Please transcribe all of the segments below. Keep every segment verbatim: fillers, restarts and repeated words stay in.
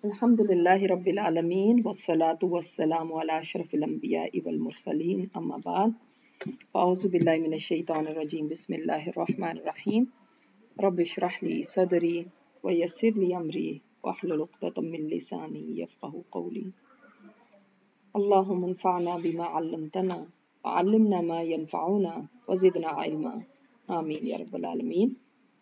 الحمد للہ رب العالمین والصلاة والسلام علی اشرف الانبیاء والمرسلین اما بعد اعوذ باللہ من الشیطان الرجیم بسم اللہ الرحمن الرحیم رب اشرح لی صدری ویسر لی امری واحلل عقدۃ من لسانی یفقہوا قولی اللہم انفعنا بما علمتنا وعلمنا ما ينفعنا وزدنا علما آمین یا رب العالمین۔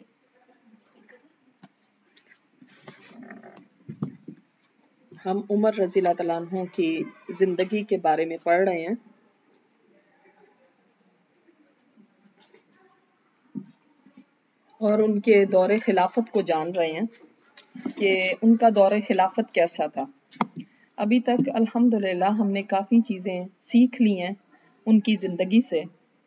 ہم عمر رضی اللہ تعالیٰ عنہ کی زندگی کے بارے میں پڑھ رہے ہیں اور ان کے دور خلافت کو جان رہے ہیں کہ ان کا دور خلافت کیسا تھا۔ ابھی تک الحمدللہ ہم نے کافی چیزیں سیکھ لی ہیں ان کی زندگی سے۔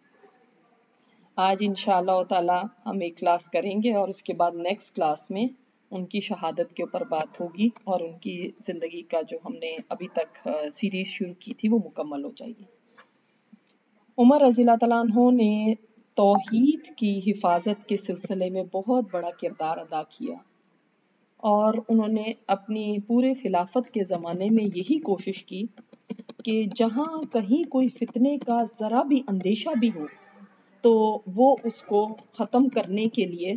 آج انشاءاللہ تعالی ہم ایک کلاس کریں گے اور اس کے بعد نیکسٹ کلاس میں ان کی شہادت کے اوپر بات ہوگی اور ان کی زندگی کا جو ہم نے ابھی تک سیریز شروع کی تھی وہ مکمل ہو جائے گی۔ عمر رضی اللہ تعالیٰ عنہ نے توحید کی حفاظت کے سلسلے میں بہت بڑا کردار ادا کیا اور انہوں نے اپنی پورے خلافت کے زمانے میں یہی کوشش کی کہ جہاں کہیں کوئی فتنے کا ذرا بھی اندیشہ بھی ہو تو وہ اس کو ختم کرنے کے لیے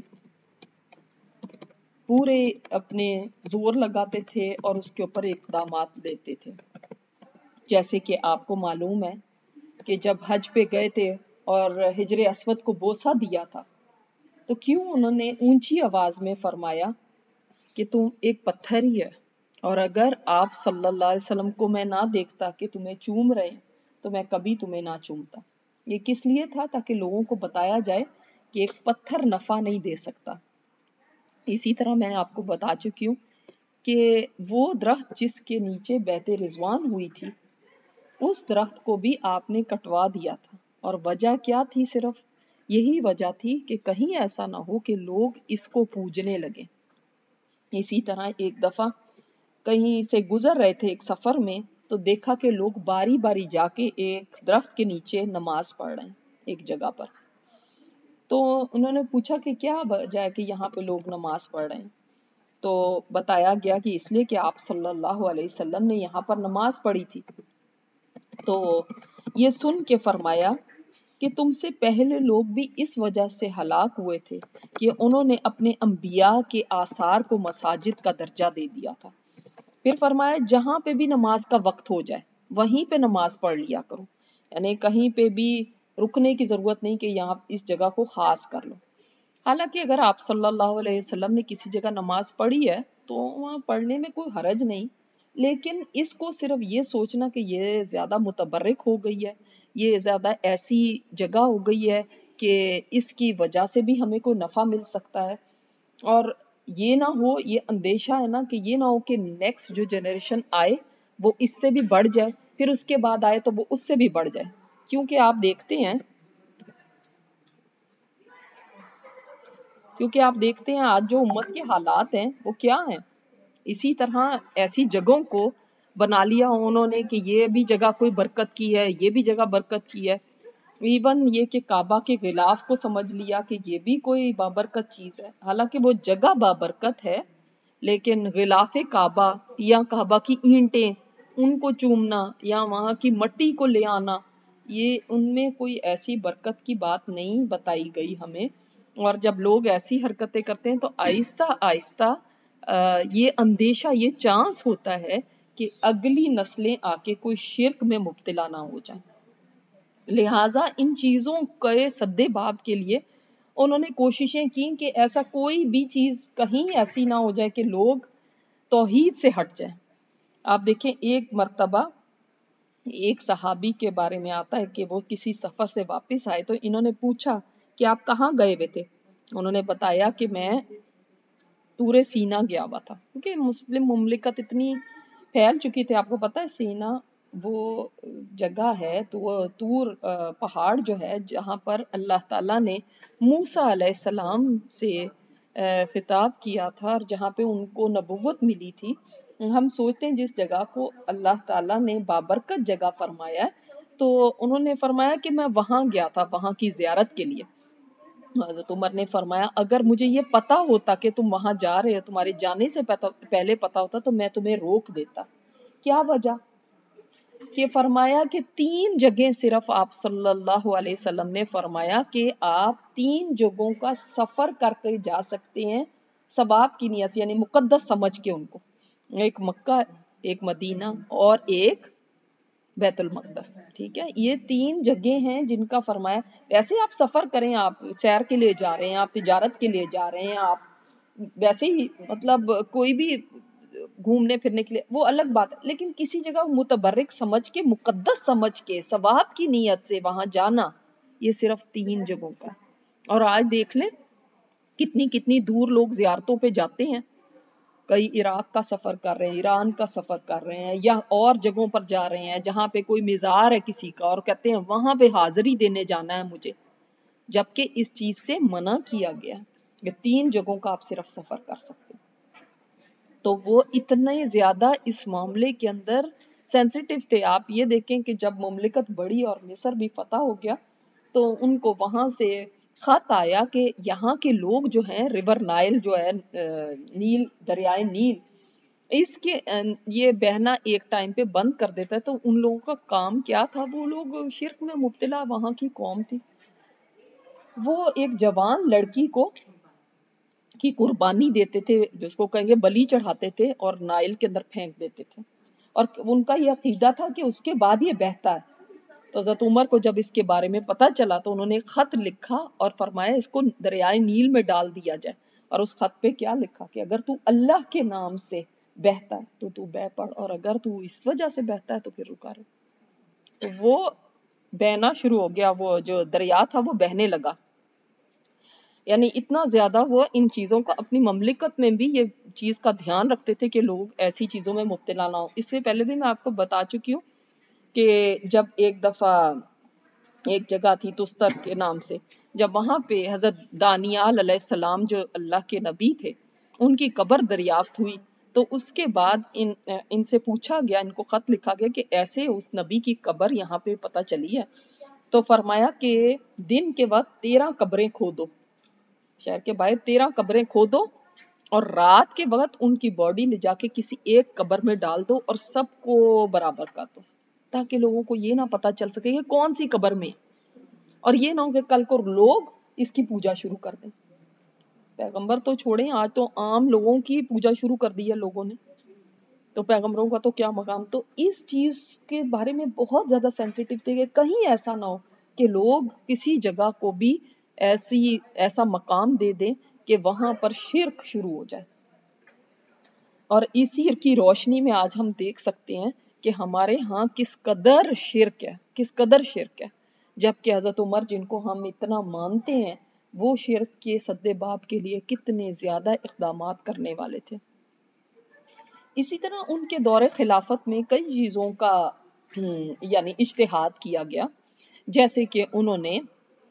پورے اپنے زور لگاتے تھے اور اس کے اوپر اقدامات لیتے تھے۔ جیسے کہ آپ کو معلوم ہے کہ جب حج پہ گئے تھے اور حجر اسود کو بوسہ دیا تھا تو کیوں انہوں نے اونچی آواز میں فرمایا کہ تم ایک پتھر ہی ہے اور اگر آپ صلی اللہ علیہ وسلم کو میں نہ دیکھتا کہ تمہیں چوم رہے ہیں تو میں کبھی تمہیں نہ چومتا۔ یہ کس لیے تھا؟ تاکہ لوگوں کو بتایا جائے کہ ایک پتھر نفع نہیں دے سکتا۔ اسی طرح میں آپ کو بتا چکی ہوں کہ وہ درخت جس کے نیچے بیعت رضوان ہوئی تھی اس درخت کو بھی آپ نے کٹوا دیا تھا، اور وجہ کیا تھی؟ صرف یہی وجہ تھی کہ کہیں ایسا نہ ہو کہ لوگ اس کو پوجنے لگیں۔ اسی طرح ایک دفعہ کہیں سے گزر رہے تھے ایک سفر میں تو دیکھا کہ لوگ باری باری جا کے ایک درخت کے نیچے نماز پڑھ رہے ہیں ایک جگہ پر۔ تو انہوں نے پوچھا کہ کیا وجہ ہے کہ یہاں پہ لوگ نماز پڑھ رہے ہیں؟ تو بتایا گیا کہ اس لیے کہ آپ صلی اللہ علیہ وسلم نے یہاں پر نماز پڑھی تھی۔ تو یہ سن کے فرمایا کہ تم سے پہلے لوگ بھی اس وجہ سے ہلاک ہوئے تھے کہ انہوں نے اپنے انبیاء کے آثار کو مساجد کا درجہ دے دیا تھا۔ پھر فرمایا جہاں پہ بھی نماز کا وقت ہو جائے وہیں پہ نماز پڑھ لیا کرو، یعنی کہیں پہ بھی رکنے کی ضرورت نہیں کہ یہاں اس جگہ کو خاص کر لو۔ حالانکہ اگر آپ صلی اللہ علیہ وسلم نے کسی جگہ نماز پڑھی ہے تو وہاں پڑھنے میں کوئی حرج نہیں، لیکن اس کو صرف یہ سوچنا کہ یہ زیادہ متبرک ہو گئی ہے، یہ زیادہ ایسی جگہ ہو گئی ہے کہ اس کی وجہ سے بھی ہمیں کوئی نفع مل سکتا ہے، اور یہ نہ ہو، یہ اندیشہ ہے نا کہ یہ نہ ہو کہ نیکسٹ جو جنریشن آئے وہ اس سے بھی بڑھ جائے، پھر اس کے بعد آئے تو وہ اس سے بھی بڑھ جائے۔ کیونکہ آپ دیکھتے ہیں کیونکہ آپ دیکھتے ہیں آج جو امت کے حالات ہیں وہ کیا ہیں۔ اسی طرح ایسی جگہوں کو بنا لیا انہوں نے کہ یہ بھی جگہ کوئی برکت کی ہے، یہ بھی جگہ برکت کی ہے، ایون یہ کہ کعبہ کے غلاف کو سمجھ لیا کہ یہ بھی کوئی بابرکت چیز ہے، حالانکہ وہ جگہ بابرکت ہے لیکن غلاف کعبہ یا کعبہ کی اینٹیں ان کو چومنا یا وہاں کی مٹی کو لے آنا، یہ ان میں کوئی ایسی برکت کی بات نہیں بتائی گئی ہمیں۔ اور جب لوگ ایسی حرکتیں کرتے ہیں تو آہستہ آہستہ یہ اندیشہ، یہ چانس ہوتا ہے کہ اگلی نسلیں آ کے کوئی شرک میں مبتلا نہ ہو جائیں۔ لہٰذا ان چیزوں کے سد باب کے لیے انہوں نے کوششیں کی کہ ایسا کوئی بھی چیز کہیں ایسی نہ ہو جائے کہ لوگ توحید سے ہٹ جائیں۔ آپ دیکھیں ایک مرتبہ ایک صحابی کے بارے میں آتا ہے کہ وہ کسی سفر سے واپس آئے تو انہوں نے پوچھا کہ آپ کہاں گئے ہوئے تھے؟ انہوں نے بتایا کہ میں طور سینا گیا ہوا تھا، کیونکہ مسلم مملکت اتنی پھیل چکی تھی۔ آپ کو پتہ ہے سینا وہ جگہ ہے تو طور پہاڑ جو ہے جہاں پر اللہ تعالیٰ نے موسیٰ علیہ السلام سے خطاب کیا تھا اور جہاں پہ ان کو نبوت ملی تھی۔ ہم سوچتے ہیں جس جگہ کو اللہ تعالیٰ نے بابرکت جگہ فرمایا ہے تو انہوں نے فرمایا کہ میں وہاں گیا تھا وہاں کی زیارت کے لیے۔ حضرت عمر نے فرمایا اگر مجھے یہ پتا ہوتا کہ تم وہاں جا رہے ہو، تمہارے جانے سے پہلے پتا ہوتا تو میں تمہیں روک دیتا. کیا وجہ؟ کہ فرمایا کہ تین جگہیں صرف آپ صلی اللہ علیہ وسلم نے فرمایا کہ آپ تین جگہوں کا سفر کر کے جا سکتے ہیں ثواب کی نیت سے، یعنی مقدس سمجھ کے ان کو. ایک مکہ، ایک مدینہ اور ایک بیت المقدس. ٹھیک ہے، یہ تین جگہیں ہیں جن کا فرمایا. ویسے آپ سفر کریں، آپ سیر کے لیے جا رہے ہیں، آپ تجارت کے لیے جا رہے ہیں، آپ ویسے ہی مطلب کوئی بھی گھومنے پھرنے کے لیے، وہ الگ بات ہے، لیکن کسی جگہ متبرک سمجھ کے، مقدس سمجھ کے، ثواب کی نیت سے وہاں جانا، یہ صرف تین جگہوں کا. اور آج دیکھ لیں کتنی کتنی دور لوگ زیارتوں پہ جاتے ہیں. کئی عراق کا سفر کر رہے ہیں، ایران کا سفر کر رہے ہیں، یا اور جگہوں پر جا رہے ہیں جہاں پہ کوئی مزار ہے کسی کا، اور کہتے ہیں وہاں پہ حاضری دینے جانا ہے مجھے، جبکہ اس چیز سے منع کیا گیا کہ تین جگہوں کا آپ صرف سفر کر سکتے ہیں. تو وہ اتنے زیادہ اس معاملے کے اندر سینسیٹیو تھے. آپ یہ دیکھیں کہ جب مملکت بڑی اور مصر بھی فتح ہو گیا تو ان کو وہاں سے خط آیا کہ یہاں کے لوگ جو ہیں، ریور نائل جو ہے، نیل، دریائے نیل، اس کے یہ بہنا ایک ٹائم پہ بند کر دیتا ہے. تو ان لوگوں کا کام کیا تھا؟ وہ لوگ شرک میں مبتلا وہاں کی قوم تھی. وہ ایک جوان لڑکی کو کی قربانی دیتے تھے، جس کو کہیں گے بلی چڑھاتے تھے، اور نائل کے اندر پھینک دیتے تھے. اور ان کا یہ عقیدہ تھا کہ اس کے بعد یہ بہتا ہے. تو حضرت عمر کو جب اس کے بارے میں پتہ چلا تو انہوں نے خط لکھا اور فرمایا اس کو دریائے نیل میں ڈال دیا جائے. اور اس خط پہ کیا لکھا کہ اگر تو اللہ کے نام سے بہتا ہے تو تو بہ پڑ، اور اگر تو اس وجہ سے بہتا ہے تو پھر رکا رہے. تو وہ بہنا شروع ہو گیا، وہ جو دریا تھا وہ بہنے لگا. یعنی اتنا زیادہ وہ ان چیزوں کا، اپنی مملکت میں بھی یہ چیز کا دھیان رکھتے تھے کہ لوگ ایسی چیزوں میں مبتلا نہ ہو. اس سے پہلے بھی میں آپ کو بتا چکی ہوں کہ جب ایک دفعہ ایک جگہ تھی تستر کے نام سے، جب وہاں پہ حضرت دانیال علیہ السلام جو اللہ کے نبی تھے، ان کی قبر دریافت ہوئی. تو اس کے بعد ان ان سے پوچھا گیا، ان کو خط لکھا گیا کہ ایسے اس نبی کی قبر یہاں پہ پتہ چلی ہے. تو فرمایا کہ دن کے وقت تیرہ قبریں کھودو، شہر کے باہر تیرہ قبریں کھودو، اور رات کے وقت ان کی باڈی لے جا کے کسی ایک قبر میں ڈال دو اور سب کو برابر کر دو، تاکہ لوگوں کو یہ نہ پتا چل سکے کہ کون سی قبر میں، اور یہ نہ ہو کہ کل کو لوگ اس کی پوجا شروع کر دیں. پیغمبر تو چھوڑیں، آج تو عام لوگوں کی پوجا شروع کر دی ہے لوگوں نے، تو پیغمبروں کا تو کیا مقام. تو اس چیز کے بارے میں بہت زیادہ سینسیٹیو تھے کہ کہیں ایسا نہ ہو کہ لوگ کسی جگہ کو بھی ایسی ایسا مقام دے دیں کہ وہاں پر شرک شروع ہو جائے. اور اسی کی روشنی میں آج ہم دیکھ سکتے ہیں کہ ہمارے ہاں کس قدر شرک ہے، کس قدر شرک ہے. جبکہ حضرت عمر جن کو ہم اتنا مانتے ہیں، وہ شرک کے سد باب کے لیے کتنے زیادہ اقدامات کرنے والے تھے. اسی طرح ان کے دور خلافت میں کئی چیزوں کا یعنی اجتہاد کیا گیا، جیسے کہ انہوں نے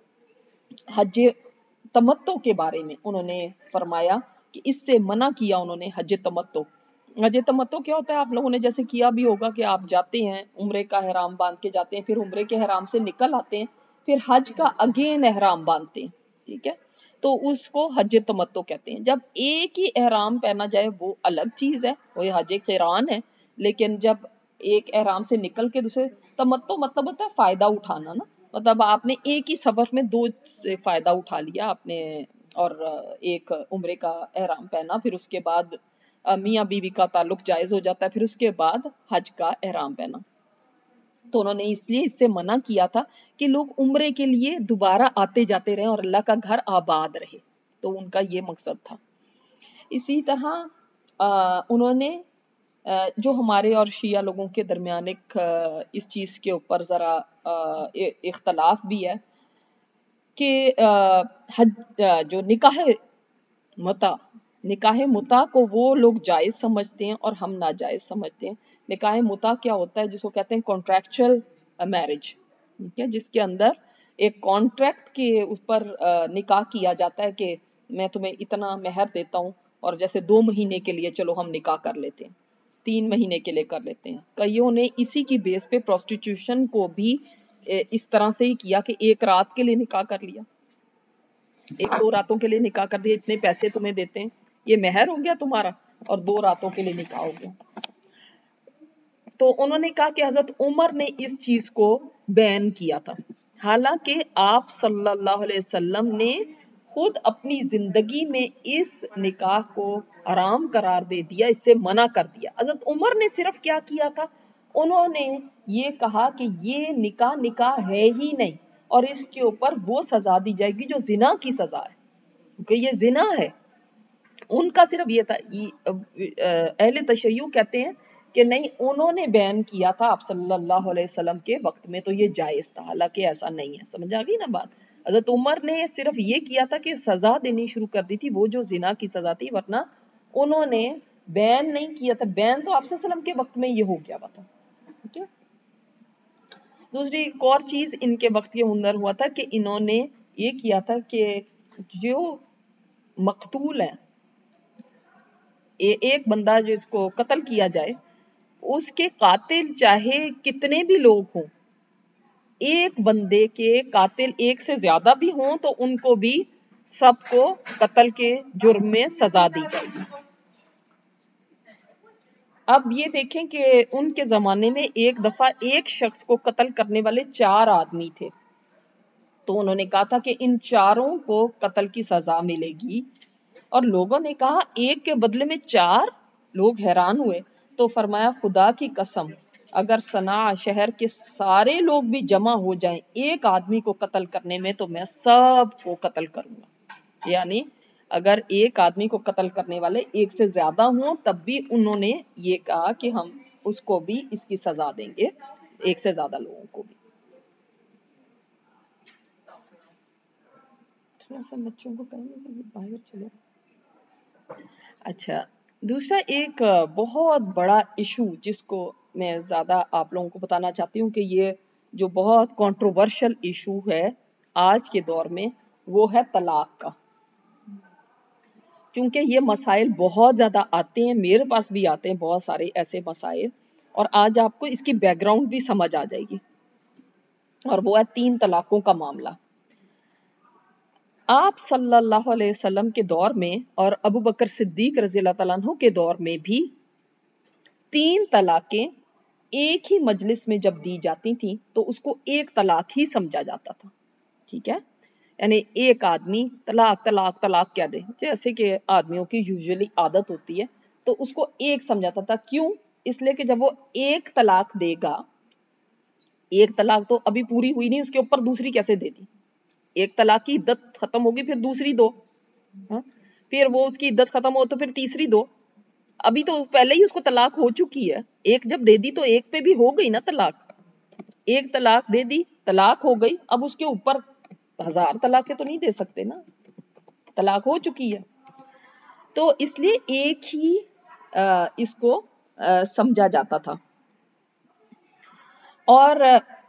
حج تمتع کے بارے میں انہوں نے فرمایا کہ اس سے منع کیا. انہوں نے حج تمتع، حج تمتع کیا ہوتا ہے؟ آپ لوگوں نے جیسے کیا بھی ہوگا کہ آپ جاتے ہیں، عمرے کا احرام باندھ کے جاتے ہیں، پھر عمرے کے احرام سے نکل آتے ہیں، پھر حج کا اگین احرام باندھتے ہیں. ٹھیک ہے، تو اس کو حج تمتع کہتے ہیں. جب ایک ہی احرام پہنا جائے وہ الگ چیز ہے، وہ حج قران ہے. لیکن جب ایک احرام سے نکل کے دوسرے، تمتع مطلب ہوتا ہے فائدہ اٹھانا نا، مطلب آپ نے ایک ہی سفر میں دو سے فائدہ اٹھا لیا آپ نے، اور ایک عمرے کا احرام پہنا، پھر اس کے بعد میاں بیوی کا تعلق جائز ہو جاتا ہے، پھر اس کے بعد حج کا احرام پہنا. تو انہوں نے اس لیے اس سے منع کیا تھا کہ لوگ عمرے کے لیے دوبارہ آتے جاتے رہیں اور اللہ کا گھر آباد رہے. تو ان کا یہ مقصد تھا. اسی طرح انہوں نے جو ہمارے اور شیعہ لوگوں کے درمیان ایک اس چیز کے اوپر ذرا اختلاف بھی ہے کہ حج جو نکاح متع نکاح متع کو وہ لوگ جائز سمجھتے ہیں اور ہم ناجائز سمجھتے ہیں. نکاح متع کیا ہوتا ہے؟ جس کو کہتے ہیں کانٹریکچوئل میرج، ٹھیک ہے، جس کے اندر ایک کانٹریکٹ کے اوپر نکاح کیا جاتا ہے کہ میں تمہیں اتنا مہر دیتا ہوں، اور جیسے دو مہینے کے لیے چلو ہم نکاح کر لیتے ہیں، تین مہینے کے لیے کر لیتے ہیں. کئیوں نے اسی کی بیس پہ پروسٹیٹیوشن کو بھی اس طرح سے ہی کیا کہ ایک رات کے لیے نکاح کر لیا. ایک دو راتوں کے لیے نکاح کر دیا، اتنے پیسے تمہیں دیتے ہیں، یہ مہر ہو گیا تمہارا، اور دو راتوں کے لیے نکاح ہو گیا۔ تو انہوں نے کہا کہ حضرت عمر نے اس چیز کو بین کیا تھا، حالانکہ آپ صلی اللہ علیہ وسلم نے خود اپنی زندگی میں اس نکاح کو حرام قرار دے دیا، اس سے منع کر دیا۔ حضرت عمر نے صرف کیا کیا تھا، انہوں نے یہ کہا کہ یہ نکاح نکاح ہے ہی نہیں، اور اس کے اوپر وہ سزا دی جائے گی جو زنا کی سزا ہے، کیونکہ یہ زنا ہے۔ ان کا صرف یہ تھا۔ اہل تشیع کہتے ہیں کہ نہیں، انہوں نے بیان کیا تھا آپ صلی اللہ علیہ وسلم کے وقت میں تو یہ جائز تھا، حالانکہ ایسا نہیں ہے۔ سمجھ آ گئی نا بات؟ حضرت عمر نے صرف یہ کیا تھا کہ سزا دینی شروع کر دی تھی وہ جو زنا کی سزا تھی، ورنہ انہوں نے بیان نہیں کیا تھا۔ بیان تو آپ صلی اللہ علیہ وسلم کے وقت میں یہ ہو گیا تھا۔ ٹھیک ہے۔ دوسری ایک اور چیز ان کے وقت کے اندر ہوا تھا کہ انہوں نے یہ کیا تھا کہ جو مقتول ہے، ایک بندہ جس کو قتل کیا جائے، اس کے قاتل چاہے کتنے بھی لوگ ہوں، ایک بندے کے قاتل ایک سے زیادہ بھی ہوں تو ان کو بھی سب کو قتل کے جرم میں سزا دی جائے گی۔ اب یہ دیکھیں کہ ان کے زمانے میں ایک دفعہ ایک شخص کو قتل کرنے والے چار آدمی تھے، تو انہوں نے کہا تھا کہ ان چاروں کو قتل کی سزا ملے گی، اور لوگوں نے کہا ایک کے بدلے میں چار؟ لوگ حیران ہوئے، تو فرمایا خدا کی قسم اگر صنعاء شہر کے سارے لوگ بھی جمع ہو جائیں ایک آدمی کو قتل کرنے میں تو میں سب کو قتل کروں گا۔ یعنی اگر ایک آدمی کو قتل کرنے والے ایک سے زیادہ ہوں تب بھی انہوں نے یہ کہا کہ ہم اس کو بھی اس کی سزا دیں گے، ایک سے زیادہ لوگوں کو بھی۔ بچوں کو باہر چلے۔ اچھا، دوسرا ایک بہت بڑا ایشو جس کو میں زیادہ آپ لوگوں کو بتانا چاہتی ہوں کہ یہ جو بہت کنٹروورشل ایشو ہے آج کے دور میں، وہ ہے طلاق کا۔ کیونکہ یہ مسائل بہت زیادہ آتے ہیں، میرے پاس بھی آتے ہیں بہت سارے ایسے مسائل، اور آج آپ کو اس کی بیک گراؤنڈ بھی سمجھ آ جائے گی، اور وہ ہے تین طلاقوں کا معاملہ۔ آپ صلی اللہ علیہ وسلم کے دور میں اور ابو بکر صدیق رضی اللہ تعالیٰ عنہ کے دور میں بھی تین طلاقیں ایک ہی مجلس میں جب دی جاتی تھیں تو اس کو ایک طلاق ہی سمجھا جاتا تھا۔ ٹھیک ہے، یعنی ایک آدمی طلاق طلاق طلاق کہہ دے، جیسے کہ آدمیوں کی یوزولی عادت ہوتی ہے، تو اس کو ایک سمجھاتا تھا۔ کیوں؟ اس لیے کہ جب وہ ایک طلاق دے گا، ایک طلاق تو ابھی پوری ہوئی نہیں، اس کے اوپر دوسری کیسے دے دی؟ ایک طلاق کی عدت ختم ہوگی پھر دوسری دو، ہاں؟ پھر وہ اس کی عدت ختم ہو تو پھر تیسری دو، ابھی تو پہلے ہی اس کو طلاق ہو چکی ہے۔ ایک جب دے دی تو ایک پہ بھی ہو گئی نا طلاق، ایک طلاق دے دی طلاق ہو گئی، اب اس کے اوپر ہزار طلاقیں تو نہیں دے سکتے نا، طلاق ہو چکی ہے۔ تو اس لیے ایک ہی اس کو سمجھا جاتا تھا، اور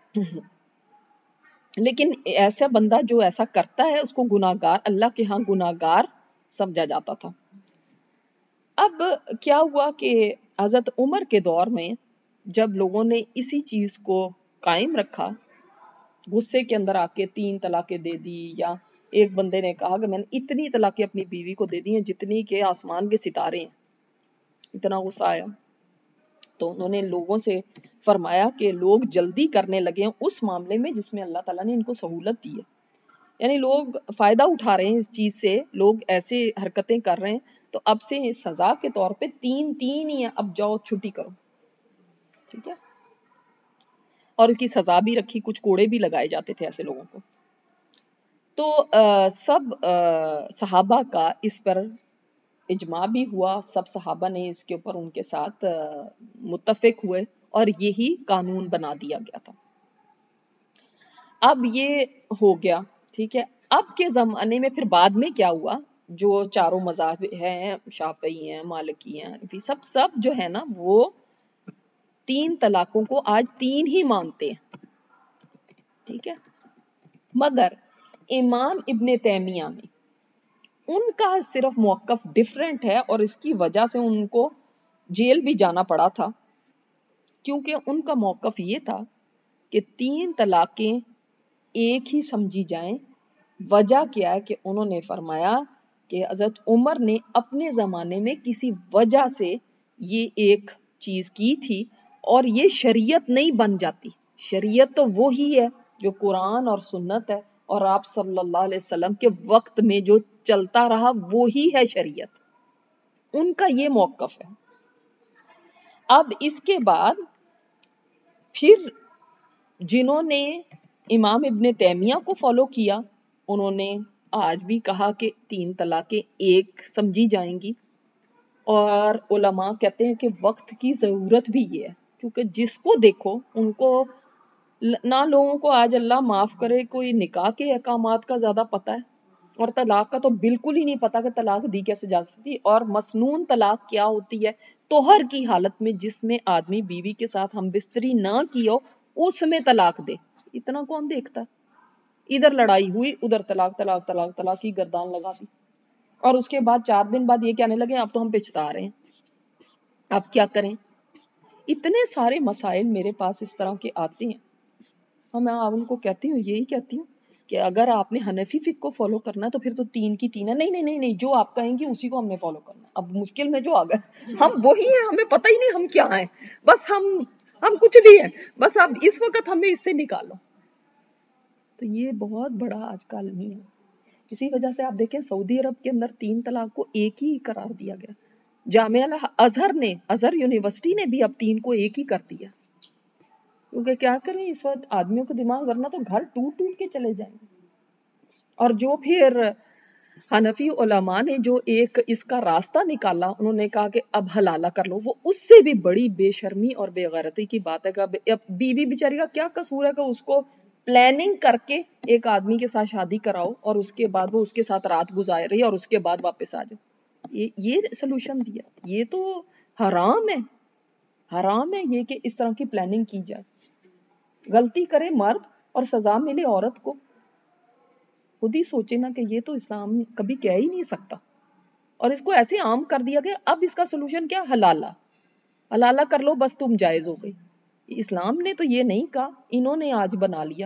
لیکن ایسا بندہ جو ایسا کرتا ہے اس کو گناہگار، اللہ کے ہاں گناہگار سمجھا جاتا تھا۔ اب کیا ہوا کہ حضرت عمر کے دور میں جب لوگوں نے اسی چیز کو قائم رکھا، غصے کے اندر آ کے تین طلاقیں دے دی، یا ایک بندے نے کہا کہ میں نے اتنی طلاقیں اپنی بیوی کو دے دی ہیں جتنی کہ آسمان کے ستارے ہیں، اتنا غصہ آیا، تو انہوں نے لوگوں سے فرمایا کہ لوگ جلدی کرنے لگے ہیں اس معاملے میں جس میں اللہ تعالیٰ نے ان کو سہولت دی ہے، یعنی لوگ فائدہ اٹھا رہے ہیں اس چیز سے، لوگ ایسے حرکتیں کر رہے ہیں، تو اب سے سزا کے طور پہ تین تین ہی ہیں، اب جاؤ چھٹی کرو۔ ٹھیک ہے، اور اس کی سزا بھی رکھی، کچھ کوڑے بھی لگائے جاتے تھے ایسے لوگوں کو۔ تو آ, سب آ, صحابہ کا اس پر اجماع بھی ہوا، سب صحابہ نے اس کے اوپر ان کے ساتھ متفق ہوئے اور یہی قانون بنا دیا گیا تھا۔ اب یہ ہو گیا، ٹھیک ہے۔ اب کے زمانے میں پھر بعد میں کیا ہوا، جو چاروں مذاہب ہیں، شافعی ہیں، مالکی ہیں، سب سب جو ہے نا وہ تین طلاقوں کو آج تین ہی مانتے ہیں، ٹھیک ہے۔ مگر امام ابن تیمیہ میں ان کا صرف موقف ڈیفرنٹ ہے، اور اس کی وجہ سے ان کو جیل بھی جانا پڑا تھا، کیونکہ ان کا موقف یہ تھا کہ تین طلاقیں ایک ہی سمجھی جائیں، وجہ کیا ہے کہ انہوں نے فرمایا کہ حضرت عمر نے اپنے زمانے میں کسی وجہ سے یہ ایک چیز کی تھی اور یہ شریعت نہیں بن جاتی. شریعت تو وہی ہے جو قرآن اور سنت ہے اور آپ صلی اللہ علیہ وسلم کے وقت میں جو چلتا رہا وہی ہے شریعت. ان کا یہ موقف ہے. اب اس کے بعد پھر جنہوں نے امام ابن تیمیہ کو فالو کیا انہوں نے آج بھی کہا کہ تین طلاقیں ایک سمجھی جائیں گی، اور علماء کہتے ہیں کہ وقت کی ضرورت بھی یہ ہے کیونکہ جس کو دیکھو ان کو نہ لوگوں کو آج اللہ معاف کرے کوئی نکاح کے احکامات کا زیادہ پتہ ہے اور طلاق کا تو بالکل ہی نہیں پتا کہ طلاق دی کیسے جا سکتی، اور مسنون طلاق کیا ہوتی ہے. طہر کی حالت میں جس میں آدمی بیوی کے ساتھ ہم بستری نہ کی ہو اس میں طلاق دے. اتنا کون دیکھتا ہے؟ ادھر لڑائی ہوئی ادھر طلاق طلاق طلاق طلاق کی گردان لگا دی، اور اس کے بعد چار دن بعد یہ کہنے لگے اب تو ہم پچھتا رہے ہیں، اب کیا کریں. اتنے سارے مسائل میرے پاس اس طرح کے آتے ہیں اور میں آپ ان کو کہتی ہوں یہی کہتی ہوں کہ اگر آپ نے حنفی فقہ کو فالو کرنا ہے تو پھر تو تین کی تین ہے. نہیں نہیں نہیں نہیں جو آپ کہیں گے اسی کو ہم نے فالو کرنا ہے. اب مشکل میں جو آ گئے ہم وہی ہیں، ہمیں پتہ ہی نہیں ہم کیا ہیں، بس ہم ہم کچھ بھی ہیں، بس اب اس وقت ہمیں اس سے نکالو. تو یہ بہت بڑا آج کا المیہ ہے. اسی وجہ سے آپ دیکھیں سعودی عرب کے اندر تین طلاق کو ایک ہی قرار دیا گیا. جامعہ ازہر نے ازہر یونیورسٹی نے بھی اب تین کو ایک ہی کر دیا، کیونکہ کیا کریں اس وقت آدمیوں کو دماغ ورنہ تو گھر ٹوٹ ٹوٹ کے چلے جائیں گے. اور جو پھر حنفی علماء نے جو ایک اس کا راستہ نکالا انہوں نے کہا کہ اب حلالہ کر لو، وہ اس سے بھی بڑی بے شرمی اور بے غیرتی کی بات ہے کہ بیوی بیچاری کا کیا قصور ہے کہ اس کو پلاننگ کر کے ایک آدمی کے ساتھ شادی کراؤ اور اس کے بعد وہ اس کے ساتھ رات گزار رہی اور اس کے بعد واپس آ جاؤ. یہ یہ سلوشن دیا، یہ تو حرام ہے. حرام ہے یہ کہ اس طرح کی پلاننگ کی جائے. غلطی کرے مرد اور سزا ملے عورت کو. خود ہی سوچے نا کہ یہ تو اسلام کبھی کہہ ہی نہیں سکتا، اور اس کو ایسے عام کر دیا گیا. اب اس کا سلوشن کیا؟ حلالہ حلالہ کر لو بس تم جائز ہو گئی. اسلام نے تو یہ نہیں کہا، انہوں نے آج بنا لیا.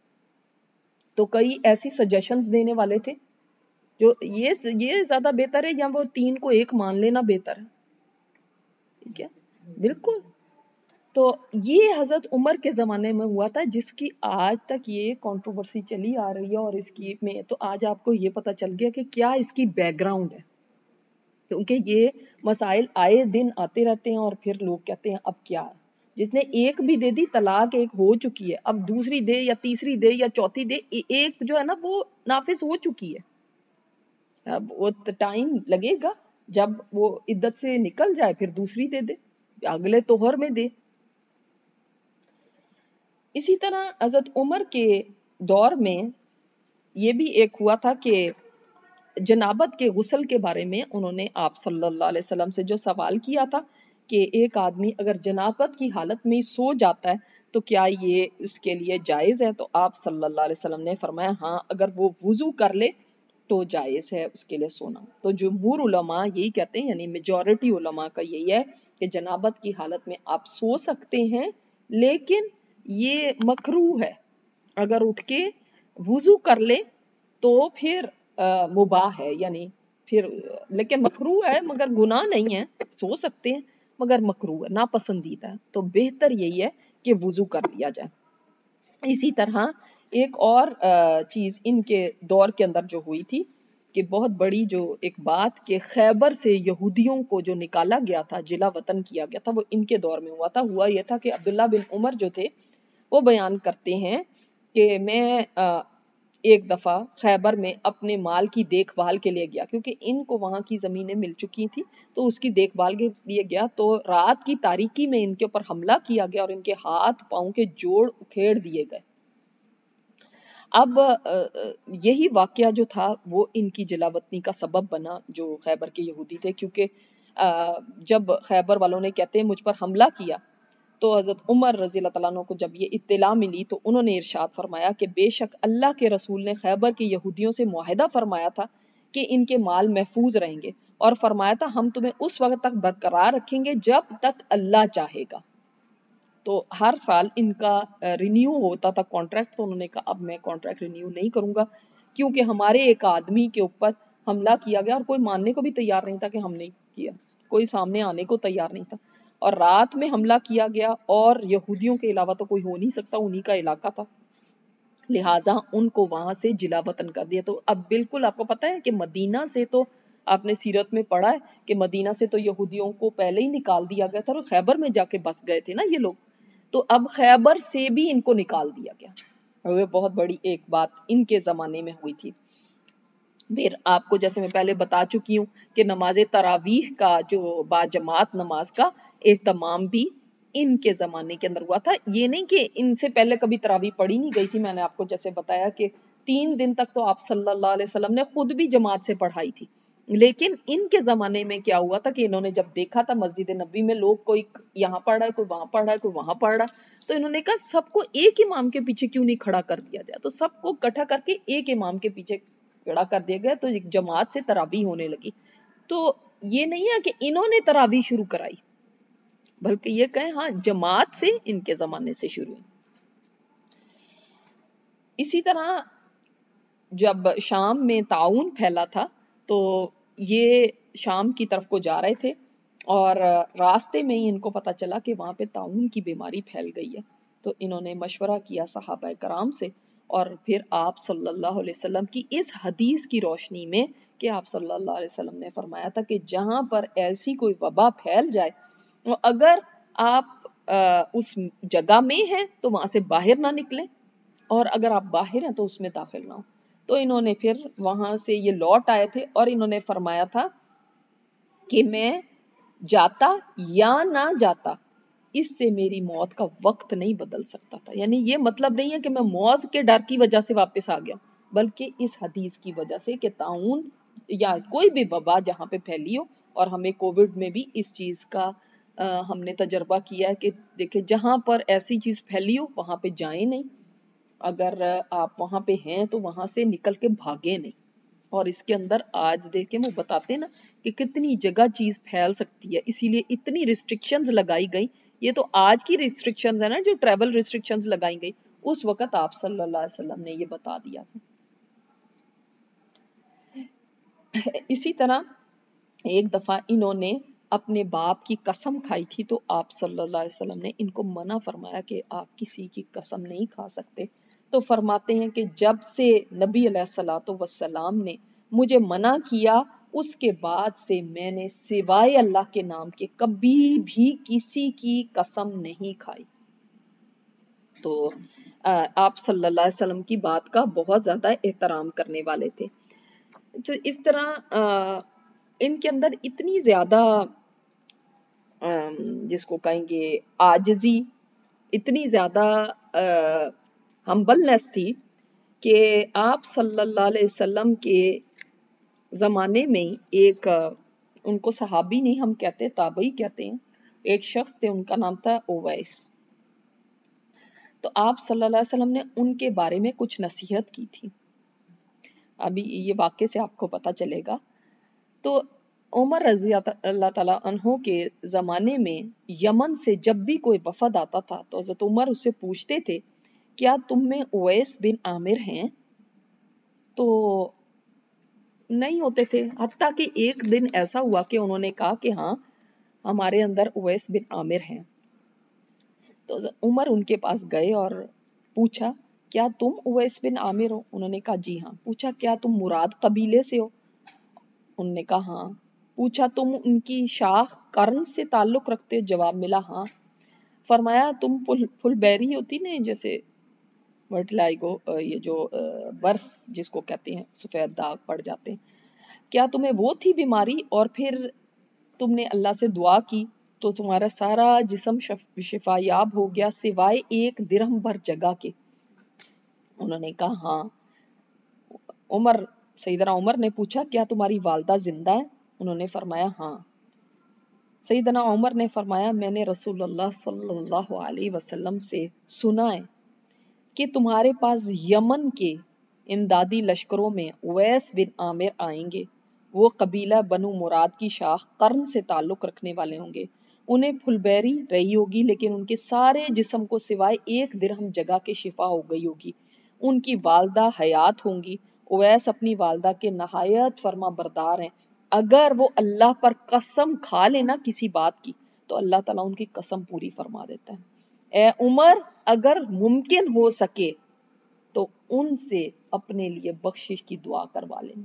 تو کئی ایسی سجیشنز دینے والے تھے جو یہ یہ زیادہ بہتر ہے یا وہ تین کو ایک مان لینا بہتر ہے. ٹھیک ہے بالکل. تو یہ حضرت عمر کے زمانے میں ہوا تھا جس کی آج تک یہ کنٹروورسی چلی آ رہی ہے، اور اس کی میں تو آج آپ کو یہ پتا چل گیا کہ کیا اس کی بیک گراؤنڈ ہے، کیونکہ یہ مسائل آئے دن آتے رہتے ہیں اور پھر لوگ کہتے ہیں اب کیا ہے. جس نے ایک بھی دے دی طلاق ایک ہو چکی ہے، اب دوسری دے یا تیسری دے یا چوتھی دے، ایک جو ہے نا وہ نافذ ہو چکی ہے. اب وہ ٹائم لگے گا جب وہ عدت سے نکل جائے پھر دوسری دے دے، اگلے توہر میں دے. اسی طرح حضرت عمر کے دور میں یہ بھی ایک ہوا تھا کہ جنابت کے غسل کے بارے میں انہوں نے آپ صلی اللہ علیہ وسلم سے جو سوال کیا تھا کہ ایک آدمی اگر جنابت کی حالت میں سو جاتا ہے تو کیا یہ اس کے لیے جائز ہے؟ تو آپ صلی اللہ علیہ وسلم نے فرمایا ہاں اگر وہ وضو کر لے تو جائز ہے اس کے لیے سونا. تو جمہور علماء یہی کہتے ہیں، یعنی میجورٹی علماء کا یہی ہے کہ جنابت کی حالت میں آپ سو سکتے ہیں، لیکن یہ مکروہ ہے. اگر اٹھ کے وضو کر لے تو پھر مباح ہے، یعنی پھر لیکن مکروہ ہے مگر گناہ نہیں ہے، سو سکتے ہیں مگر مکروہ ہے، ناپسندیدہ ہے. تو بہتر یہی ہے کہ وضو کر لیا جائے. اسی طرح ایک اور چیز ان کے دور کے اندر جو ہوئی تھی کہ بہت بڑی جو ایک بات کہ خیبر سے یہودیوں کو جو نکالا گیا تھا، جلا وطن کیا گیا تھا، وہ ان کے دور میں ہوا تھا. ہوا یہ تھا کہ عبداللہ بن عمر جو تھے وہ بیان کرتے ہیں کہ میں ایک دفعہ خیبر میں اپنے مال کی دیکھ بھال کے لیے گیا، کیونکہ ان کو وہاں کی زمینیں مل چکی تھی تو اس کی دیکھ بھال کے لیے گیا. تو رات کی تاریکی میں ان کے اوپر حملہ کیا گیا اور ان کے ہاتھ پاؤں کے جوڑ اکھیڑ دیے گئے. اب یہی واقعہ جو تھا وہ ان کی جلاوطنی کا سبب بنا جو خیبر کے یہودی تھے، کیونکہ جب خیبر والوں نے کہتے ہیں مجھ پر حملہ کیا تو حضرت عمر رضی اللہ تعالیٰ عنہ کو جب یہ اطلاع ملی تو انہوں نے ارشاد فرمایا کہ بے شک اللہ کے رسول نے خیبر کے یہودیوں سے معاہدہ فرمایا تھا کہ ان کے مال محفوظ رہیں گے، اور فرمایا تھا ہم تمہیں اس وقت تک برقرار رکھیں گے جب تک اللہ چاہے گا. تو ہر سال ان کا رینیو ہوتا تھا کانٹریکٹ، تو انہوں نے کہا اب میں کانٹریکٹ رینیو نہیں کروں گا کیونکہ ہمارے ایک آدمی کے اوپر حملہ کیا گیا اور کوئی ماننے کو بھی تیار نہیں تھا کہ ہم نے کیا، کوئی سامنے آنے کو تیار نہیں تھا، اور رات میں حملہ کیا گیا، اور یہودیوں کے علاوہ تو کوئی ہو نہیں سکتا، انہی کا علاقہ تھا، لہٰذا ان کو وہاں سے جلا وطن کر دیا۔ تو اب بالکل آپ کو پتا ہے کہ مدینہ سے تو آپ نے سیرت میں پڑھا ہے کہ مدینہ سے تو یہودیوں کو پہلے ہی نکال دیا گیا تھا، اور خیبر میں جا کے بس گئے تھے نا یہ لوگ، تو اب خیبر سے بھی ان کو نکال دیا گیا، اور یہ بہت بڑی ایک بات ان کے زمانے میں ہوئی تھی۔ پھر آپ کو جیسے میں پہلے بتا چکی ہوں کہ نماز تراویح کا جو باجماعت نماز کا اہتمام بھی ان کے زمانے کے اندر ہوا تھا۔ یہ نہیں کہ ان سے پہلے کبھی تراویح پڑھی نہیں گئی تھی، میں نے آپ کو جیسے بتایا کہ تین دن تک تو آپ صلی اللہ علیہ وسلم نے خود بھی جماعت سے پڑھائی تھی، لیکن ان کے زمانے میں کیا ہوا تھا کہ انہوں نے جب دیکھا تھا مسجد نبوی میں لوگ کوئی یہاں پڑھ رہا ہے، کوئی وہاں پڑھ رہا ہے، کوئی وہاں پڑھ رہا ہے، تو انہوں نے کہا سب کو ایک امام کے پیچھے کیوں نہیں کھڑا کر دیا جائے، تو سب کو اکٹھا کر کے ایک امام کے پیچھے کھڑا کر دیا گیا، تو ایک جماعت سے تراویح ہونے لگی۔ تو یہ نہیں ہے کہ انہوں نے تراویح شروع کرائی، بلکہ یہ کہیں ہاں جماعت سے ان کے زمانے سے شروع ہوئی۔ اسی طرح جب شام میں طاعون پھیلا تھا تو یہ شام کی طرف کو جا رہے تھے، اور راستے میں ہی ان کو پتا چلا کہ وہاں پہ طاعون کی بیماری پھیل گئی ہے، تو انہوں نے مشورہ کیا صحابہ کرام سے، اور پھر آپ صلی اللہ علیہ وسلم کی اس حدیث کی روشنی میں کہ آپ صلی اللہ علیہ وسلم نے فرمایا تھا کہ جہاں پر ایسی کوئی وبا پھیل جائے، اگر آپ اس جگہ میں ہیں تو وہاں سے باہر نہ نکلیں، اور اگر آپ باہر ہیں تو اس میں داخل نہ ہو۔ تو انہوں نے پھر وہاں سے یہ لوٹ آئے تھے، اور انہوں نے فرمایا تھا کہ میں جاتا یا نہ جاتا، اس سے میری موت کا وقت نہیں بدل سکتا تھا، یعنی یہ مطلب نہیں ہے کہ میں موت کے ڈر کی وجہ سے واپس آ گیا، بلکہ اس حدیث کی وجہ سے کہ طاعون یا کوئی بھی وبا جہاں پہ پھیلی ہو، اور ہمیں کووڈ میں بھی اس چیز کا ہم نے تجربہ کیا ہے کہ دیکھیں جہاں پر ایسی چیز پھیلی ہو وہاں پہ جائیں نہیں، اگر آپ وہاں پہ ہیں تو وہاں سے نکل کے بھاگیں نہیں۔ اور اس کے اندر آج دیکھیں وہ بتاتے نا کہ کتنی جگہ چیز پھیل سکتی ہے، اسی لیے اتنی ریسٹرکشنز لگائی گئی۔ یہ تو آج کی ریسٹرکشنز ہیں نا، جو ٹریول ریسٹرکشنز لگائی گئی، اس وقت آپ صلی اللہ علیہ وسلم نے یہ بتا دیا تھا۔ اسی طرح ایک دفعہ انہوں نے اپنے باپ کی قسم کھائی تھی، تو آپ صلی اللہ علیہ وسلم نے ان کو منع فرمایا کہ آپ کسی کی قسم نہیں کھا سکتے، تو فرماتے ہیں کہ جب سے نبی علیہ الصلوۃ والسلام نے مجھے منع کیا، اس کے بعد سے میں نے سوائے اللہ کے نام کے کبھی بھی کسی کی قسم نہیں کھائی۔ تو آپ صلی اللہ علیہ وسلم کی بات کا بہت زیادہ احترام کرنے والے تھے۔ اس طرح ان کے اندر اتنی زیادہ جس کو کہیں گے عاجزی، اتنی زیادہ ہمبلنس تھی کہ آپ صلی اللہ علیہ وسلم کے زمانے میں ایک، ان کو صحابی نہیں ہم کہتے، تابعی کہتے ہیں، ایک شخص تھے، ان کا نام تھا اویس۔ تو آپ صلی اللہ علیہ وسلم نے ان کے بارے میں کچھ نصیحت کی تھی، ابھی یہ واقعے سے آپ کو پتہ چلے گا۔ تو عمر رضی اللہ تعالیٰ عنہ کے زمانے میں یمن سے جب بھی کوئی وفد آتا تھا تو حضرت عمر اس سے پوچھتے تھے کیا تم میں اویس بن عامر ہیں؟ تو نہیں ہوتے تھے، حتیٰ کہ ایک دن ایسا ہوا کہ انہوں نے کہا کہ ہاں ہمارے اندر اویس بن عامر ہیں۔ تو عمر ان کے پاس گئے اور پوچھا کیا تم اویس بن عامر ہو؟ انہوں نے کہا جی ہاں۔ پوچھا کیا تم مراد قبیلے سے ہو؟ انہوں نے کہا ہاں۔ پوچھا تم ان کی شاخ قرن سے تعلق رکھتے ہو؟ جواب ملا ہاں۔ فرمایا تم پھل بیری ہوتی نا، جیسے وٹلائیگو، یہ جو برس جس کو کہتے ہیں، سفید داغ پڑ جاتے ہیں، کیا تمہیں وہ تھی بیماری اور پھر تم نے اللہ سے دعا کی تو تمہارا سارا جسم شفا یاب ہو گیا سوائے ایک درہم بھر جگہ کے؟ انہوں نے کہا ہاں۔ عمر سیدنا عمر نے پوچھا کیا تمہاری والدہ زندہ ہے؟ انہوں نے فرمایا ہاں۔ سیدنا عمر نے فرمایا میں نے رسول اللہ صلی اللہ علیہ وسلم سے سنا ہے کہ تمہارے پاس یمن کے امدادی لشکروں میں اویس بن عامر آئیں گے، وہ قبیلہ بنو مراد کی شاخ قرن سے تعلق رکھنے والے ہوں گے، انہیں پھلبیری رہی ہوگی لیکن ان کے سارے جسم کو سوائے ایک درہم جگہ کے شفا ہو گئی ہوگی، ان کی والدہ حیات ہوں گی اویس اپنی والدہ کے نہایت فرما بردار ہیں، اگر وہ اللہ پر قسم کھا لینا کسی بات کی تو اللہ تعالیٰ ان کی قسم پوری فرما دیتا ہے۔ اے عمر، اگر ممکن ہو سکے تو ان سے اپنے لیے بخشش کی دعا کروا لیں۔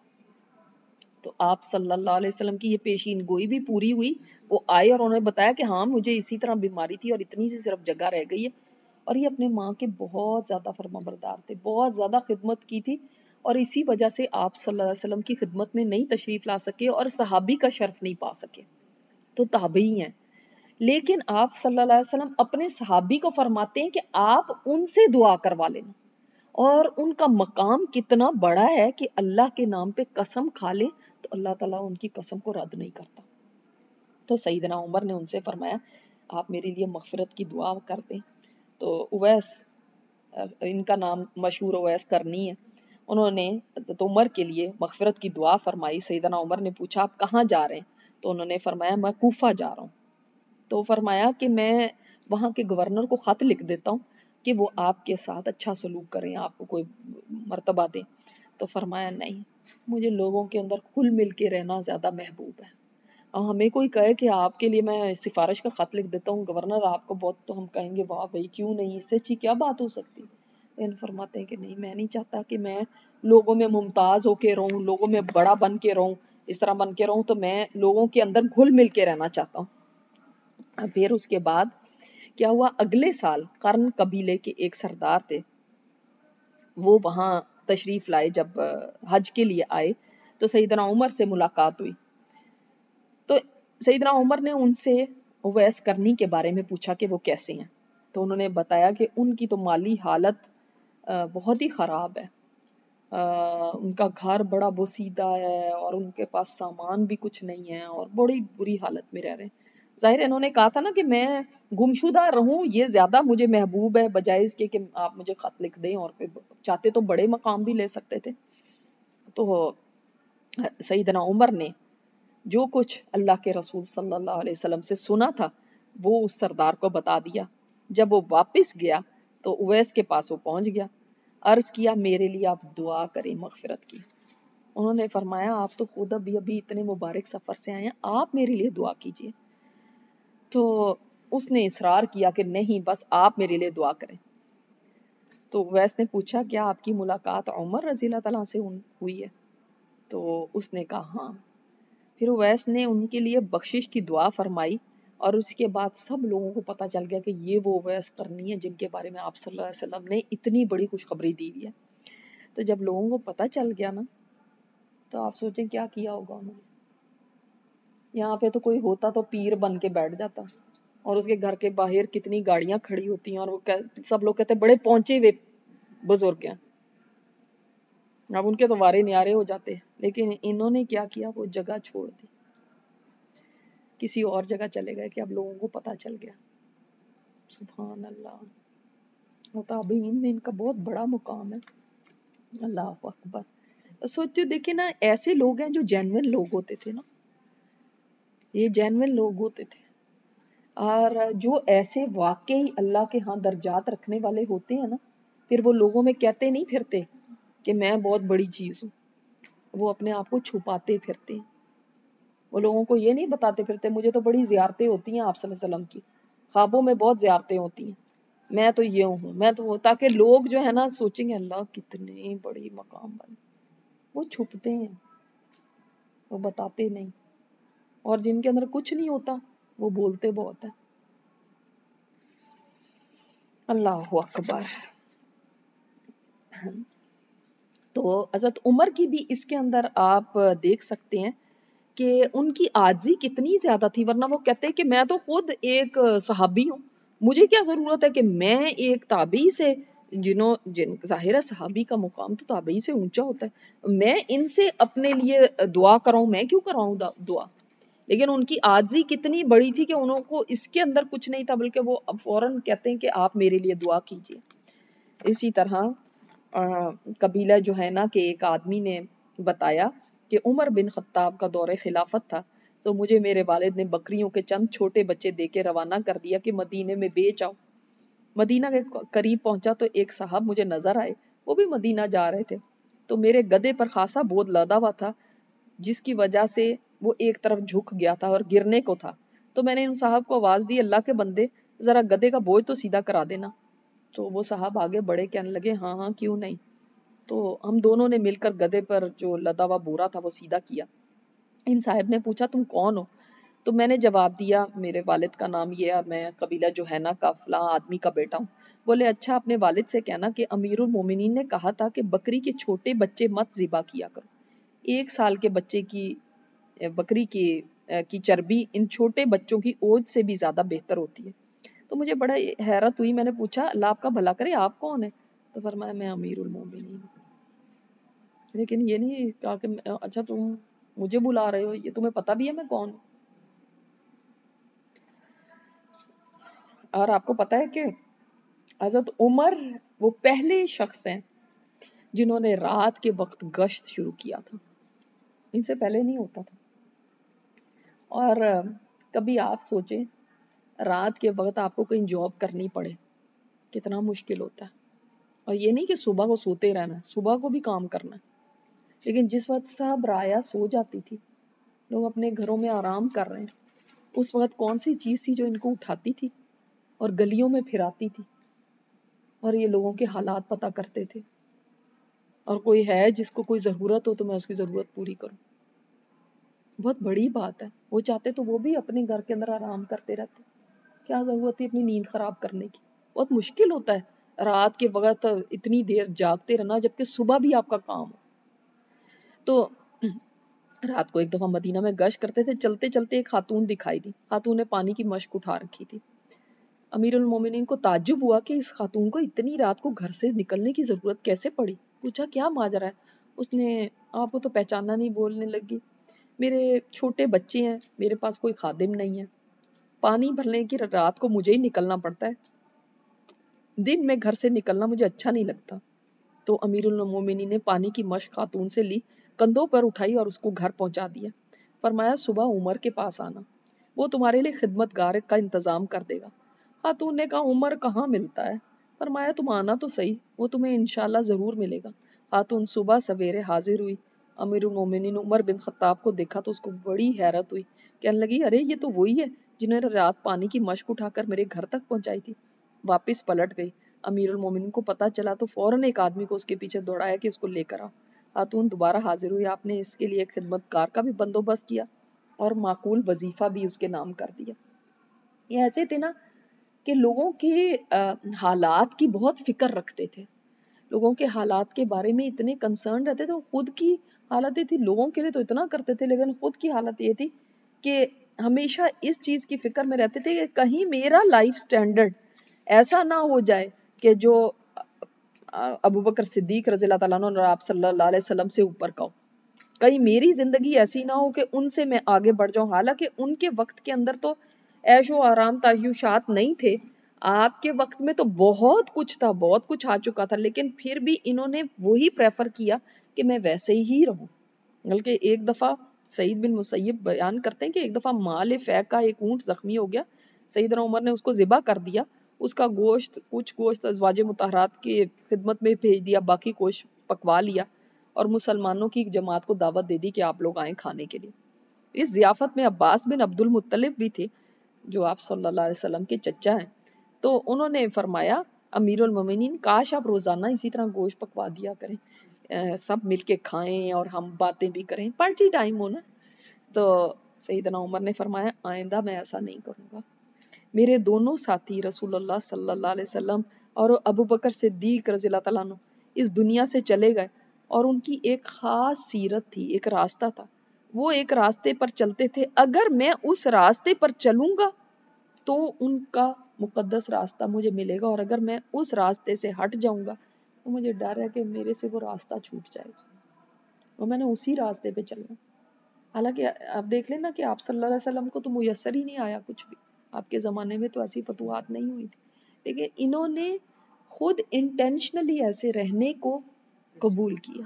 تو آپ صلی اللہ علیہ وسلم کی یہ پیشین گوئی بھی پوری ہوئی۔ وہ آئے اور انہوں نے بتایا کہ ہاں مجھے اسی طرح بیماری تھی اور اتنی سی صرف جگہ رہ گئی ہے، اور یہ اپنے ماں کے بہت زیادہ فرما بردار تھے، بہت زیادہ خدمت کی تھی، اور اسی وجہ سے آپ صلی اللہ علیہ وسلم کی خدمت میں نہیں تشریف لا سکے اور صحابی کا شرف نہیں پا سکے، تو تابعی ہیں۔ لیکن آپ صلی اللہ علیہ وسلم اپنے صحابی کو فرماتے ہیں کہ آپ ان سے دعا کروا لینا، اور ان کا مقام کتنا بڑا ہے کہ اللہ کے نام پہ قسم کھا لیں تو اللہ تعالیٰ ان کی قسم کو رد نہیں کرتا۔ تو سیدنا عمر نے ان سے فرمایا آپ میرے لیے مغفرت کی دعا کر دیں۔ تو اویس، ان کا نام مشہور اویس کرنی ہے، انہوں نے حضرت عمر کے لیے مغفرت کی دعا فرمائی۔ سیدنا عمر نے پوچھا آپ کہاں جا رہے ہیں؟ تو انہوں نے فرمایا میں کوفہ جا رہا ہوں۔ تو فرمایا کہ میں وہاں کے گورنر کو خط لکھ دیتا ہوں کہ وہ آپ کے ساتھ اچھا سلوک کریں، آپ کو کوئی مرتبہ دیں۔ تو فرمایا نہیں، مجھے لوگوں کے اندر کھل مل کے رہنا زیادہ محبوب ہے، اور ہمیں کوئی کہے کہ آپ کے لیے میں سفارش کا خط لکھ دیتا ہوں گورنر آپ کو بہت، تو ہم کہیں گے واہ بھائی کیوں نہیں، اس سے اچھی کیا بات ہو سکتی۔ ان فرماتے ہیں کہ نہیں، میں نہیں چاہتا کہ میں لوگوں میں ممتاز ہو کے رہوں، لوگوں میں بڑا بن کے رہوں، اس طرح بن کے رہوں، تو میں لوگوں کے اندر گھل مل کے رہنا چاہتا ہوں۔ پھر اس کے بعد کیا ہوا، اگلے سال قرن قبیلے کے ایک سردار تھے، وہ وہاں تشریف لائے، جب حج کے لیے آئے تو سیدنا عمر سے ملاقات ہوئی۔ تو سیدنا عمر نے ان سے اویس کرنی کے بارے میں پوچھا کہ وہ کیسے ہیں، تو انہوں نے بتایا کہ ان کی تو مالی حالت بہت ہی خراب ہے، ان کا گھر بڑا بوسیدہ ہے اور ان کے پاس سامان بھی کچھ نہیں ہے اور بڑی بری حالت میں رہ رہے ہیں۔ ظاہر انہوں نے کہا تھا نا کہ میں گمشدہ رہوں یہ زیادہ مجھے محبوب ہے بجائے اس کے کہ آپ مجھے خط لکھ دیں، اور چاہتے تو بڑے مقام بھی لے سکتے تھے۔ تو سیدنا عمر نے جو کچھ اللہ کے رسول صلی اللہ علیہ وسلم سے سنا تھا وہ اس سردار کو بتا دیا۔ جب وہ واپس گیا تو اویس کے پاس وہ پہنچ گیا، عرض کیا میرے لیے آپ دعا کریں مغفرت کی۔ انہوں نے فرمایا آپ تو خود ابھی ابھی اتنے مبارک سفر سے آئے ہیں، آپ میرے لیے دعا کیجئے۔ تو اس نے اصرار کیا کہ نہیں، بس آپ میرے لیے دعا کریں۔ تو اویس نے پوچھا کیا آپ کی ملاقات عمر رضی اللہ تعالیٰ سے ہوئی ہے؟ تو اس نے کہا ہاں۔ پھر اویس نے ان کے لیے بخشش کی دعا فرمائی، اور اس کے بعد سب لوگوں کو پتا چل گیا کہ یہ وہ اویس کرنی ہے جن کے بارے میں آپ صلی اللہ علیہ وسلم نے اتنی بڑی خوشخبری دی ہے۔ تو جب لوگوں کو پتا چل گیا نا، تو آپ سوچیں کیا کیا ہوگا انہوں نے۔ یہاں پہ تو کوئی ہوتا تو پیر بن کے بیٹھ جاتا، اور اس کے گھر کے باہر کتنی گاڑیاں کھڑی ہوتی ہیں، اور وہ سب لوگ کہتے ہیں بڑے پہنچے ہوئے بزرگ ہیں، اب ان کے تو وارے نیارے ہو جاتے ہیں۔ لیکن انہوں نے کیا کیا، وہ جگہ چھوڑ دی، کسی اور جگہ چلے گئے کہ اب لوگوں کو پتا چل گیا۔ سبحان اللہ، متابعین میں ان کا بہت بڑا مقام ہے۔ اللہ اکبر۔ سوچو دیکھیں نا، ایسے لوگ ہیں جو جینوین لوگ ہوتے تھے نا، یہ جینوین لوگ ہوتے تھے، اور جو ایسے واقعی اللہ کے ہاں درجات رکھنے والے ہوتے ہیں نا، پھر وہ لوگوں میں کہتے نہیں پھرتے کہ میں بہت بڑی چیز ہوں، وہ اپنے آپ کو چھپاتے پھرتے ہیں۔ وہ لوگوں کو یہ نہیں بتاتے پھرتے مجھے تو بڑی زیارتیں ہوتی ہیں آپ صلی اللہ علیہ وسلم کی، خوابوں میں بہت زیارتیں ہوتی ہیں، میں تو یہ ہوں، میں تو، تاکہ لوگ جو ہے نا سوچیں گے اللہ کتنے بڑی مقام بنے۔ وہ چھپتے ہیں، وہ بتاتے نہیں، اور جن کے اندر کچھ نہیں ہوتا وہ بولتے بہت ہے۔ اللہ اکبر۔ تو حضرت عمر کی بھی اس کے اندر آپ دیکھ سکتے ہیں کہ ان کی عاجزی کتنی زیادہ تھی، ورنہ وہ کہتے ہیں کہ میں تو خود ایک صحابی ہوں، مجھے کیا ضرورت ہے کہ میں ایک تابعی سے، جنہوں جن ظاہر صحابی کا مقام تو تابعی سے اونچا ہوتا ہے، میں ان سے اپنے لیے دعا کراؤں، میں کیوں کراؤں دعا۔ لیکن ان کی عاجزی کتنی بڑی تھی کہ انہوں کو اس کے اندر کچھ نہیں تھا، بلکہ وہ فوراً کہتے ہیں کہ آپ میرے لیے دعا کیجیے۔ اسی طرح قبیلہ جو ہے نا کہ ایک آدمی نے بتایا کہ عمر بن خطاب کا دور خلافت تھا، تو مجھے میرے والد نے بکریوں کے چند چھوٹے بچے دے کے روانہ کر دیا کہ مدینے میں بیچ آؤ۔ مدینہ کے قریب پہنچا تو ایک صاحب مجھے نظر آئے، وہ بھی مدینہ جا رہے تھے، تو میرے گدے پر خاصا بودھ لدا ہوا تھا جس کی وجہ سے وہ ایک طرف جھک گیا تھا اور گرنے کو تھا. تو میں نے ان صاحب کو آواز دی, اللہ کے بندے ذرا گدے کا بوجھ تو سیدھا کرا دینا. تو وہ صاحب آگے بڑھے, کہنے لگے ہاں ہاں کیوں نہیں. تو ہم دونوں نے مل کر گدے پر جو لدا ہوا بورا تھا وہ سیدھا کیا. ان صاحب نے پوچھا تم کون ہو؟ تو میں نے جواب دیا میرے والد کا نام یہ ہے اور میں قبیلہ جوہینہ کا فلاں آدمی کا بیٹا ہوں. بولے اچھا اپنے والد سے کہنا کہ امیر المومنین نے کہا تھا کہ بکری کے چھوٹے بچے مت ذبح کیا کرو. ایک سال کے بچے کی بکری کی کی چربی ان چھوٹے بچوں کی اوج سے بھی زیادہ بہتر ہوتی ہے. تو مجھے بڑا حیرت ہوئی. میں نے پوچھا اللہ آپ کا بھلا کرے آپ کون ہیں؟ تو فرمایا میں امیر المومنین. لیکن یہ نہیں کہا کہ اچھا تم مجھے بلا رہے ہو, یہ تمہیں پتہ بھی ہے میں کون ہوں. اور آپ کو پتہ ہے کہ حضرت عمر وہ پہلے شخص ہیں جنہوں نے رات کے وقت گشت شروع کیا تھا. ان سے پہلے نہیں ہوتا تھا. اور کبھی آپ سوچیں رات کے وقت آپ کو کہیں جاب کرنی پڑے کتنا مشکل ہوتا ہے. اور یہ نہیں کہ صبح کو سوتے رہنا, صبح کو بھی کام کرنا ہے. لیکن جس وقت صاحب رایا سو جاتی تھی, لوگ اپنے گھروں میں آرام کر رہے ہیں, اس وقت کون سی چیز تھی جو ان کو اٹھاتی تھی اور گلیوں میں پھراتی تھی اور یہ لوگوں کے حالات پتہ کرتے تھے. اور کوئی ہے جس کو کوئی ضرورت ہو تو میں اس کی ضرورت پوری کروں. بہت بڑی بات ہے. وہ چاہتے تو وہ بھی اپنے گھر کے اندر آرام کرتے رہتے, کیا ضرورت ہے اپنی نیند خراب کرنے کی. بہت مشکل ہوتا ہے رات کے وقت اتنی دیر جاگتے رہنا جبکہ صبح بھی آپ کا کام ہو. تو رات کو ایک دفعہ مدینہ میں گشت کرتے تھے, چلتے چلتے ایک خاتون دکھائی دی. خاتون نے پانی کی مشک اٹھا رکھی تھی. امیر المومنین کو تعجب ہوا کہ اس خاتون کو اتنی رات کو گھر سے نکلنے کی ضرورت کیسے پڑی. پوچھا کیا ماجرا ہے؟ اس نے آپ کو تو پہچانا نہیں, بولنے لگی میرے چھوٹے بچے ہیں, میرے پاس کوئی خادم نہیں ہے, پانی بھرنے کی رات کو مجھے ہی نکلنا پڑتا ہے, دن میں گھر سے نکلنا مجھے اچھا نہیں لگتا. تو امیر المومنین نے پانی کی مشک خاتون سے لی, کندھوں پر اٹھائی اور اس کو گھر پہنچا دیا. فرمایا صبح عمر کے پاس آنا, وہ تمہارے لیے خدمت گار کا انتظام کر دے گا. خاتون نے کہا عمر کہاں ملتا ہے؟ فرمایا تم آنا تو صحیح, وہ تمہیں انشاءاللہ ضرور ملے گا. خاتون صبح سویرے حاضر ہوئی. امیر المومنین عمر بن خطاب کو دیکھا تو اس کو بڑی حیرت ہوئی. کہنے لگی ارے یہ تو وہی ہے جنہوں نے رات پانی کی مشک اٹھا کر میرے گھر تک پہنچائی تھی. واپس پلٹ گئی. امیر المومنین کو پتہ چلا تو فوراً ایک آدمی کو اس کے پیچھے دوڑایا کہ اس کو لے کر آ. خاتون دوبارہ حاضر ہوئی. آپ نے اس کے لیے ایک خدمت کار کا بھی بندوبست کیا اور معقول وظیفہ بھی اس کے نام کر دیا. یہ ایسے تھے نا کہ لوگوں کے حالات کی بہت فکر رکھتے تھے, لوگوں کے حالات کے بارے میں اتنے کنسرن رہتے تھے. خود کی حالت تھی, لوگوں کے لیے تو اتنا کرتے تھے, لیکن خود کی حالت یہ تھی کہ ہمیشہ اس چیز کی فکر میں رہتے تھے کہ کہیں میرا لائف سٹینڈرڈ ایسا نہ ہو جائے کہ جو ابوبکر صدیق رضی اللہ تعالیٰ عنہ اور آپ صلی اللہ علیہ وسلم سے اوپر کا ہو. کہیں میری زندگی ایسی نہ ہو کہ ان سے میں آگے بڑھ جاؤں. حالانکہ ان کے وقت کے اندر تو عیش و آرام تعیشات نہیں تھے, آپ کے وقت میں تو بہت کچھ تھا, بہت کچھ آ چکا تھا, لیکن پھر بھی انہوں نے وہی پریفر کیا کہ میں ویسے ہی رہوں. بلکہ ایک دفعہ سعید بن مسیب بیان کرتے ہیں کہ ایک دفعہ مال فے کا ایک اونٹ زخمی ہو گیا, سیدنا عمر نے اس کو ذبح کر دیا, اس کا گوشت کچھ گوشت ازواج مطہرات کی خدمت میں بھیج دیا, باقی گوشت پکوا لیا اور مسلمانوں کی جماعت کو دعوت دے دی کہ آپ لوگ آئیں کھانے کے لیے. اس ضیافت میں عباس بن عبد المطلب بھی تھے جو آپ صلی اللہ علیہ وسلم کے چچا ہیں. تو انہوں نے فرمایا امیر المومنین کاش آپ روزانہ اسی طرح گوشت پکوا دیا کریں, سب مل کے کھائیں اور ہم باتیں بھی کریں, پارٹی ٹائم ہونا. تو سیدنا عمر نے فرمایا آئندہ میں ایسا نہیں کروں گا. میرے دونوں ساتھی رسول اللہ صلی اللہ علیہ وسلم اور ابوبکر صدیق رضی اللہ تعالیٰ عنہ اس دنیا سے چلے گئے, اور ان کی ایک خاص سیرت تھی, ایک راستہ تھا. وہ ایک راستے پر چلتے تھے, اگر میں اس راستے پر چلوں گا تو ان کا مقدس راستہ مجھے ملے گا, اور اگر میں اس راستے سے ہٹ جاؤں گا تو مجھے ڈر ہے کہ میرے سے وہ راستہ چھوٹ جائے گا, اور میں نے اسی راستے پہ چلنا. حالانکہ آپ دیکھ لیں نا کہ آپ صلی اللہ علیہ وسلم کو تو میسر ہی نہیں آیا کچھ بھی, آپ کے زمانے میں تو ایسی فتوحات نہیں ہوئی تھی, لیکن انہوں نے خود انٹینشنلی ایسے رہنے کو قبول کیا.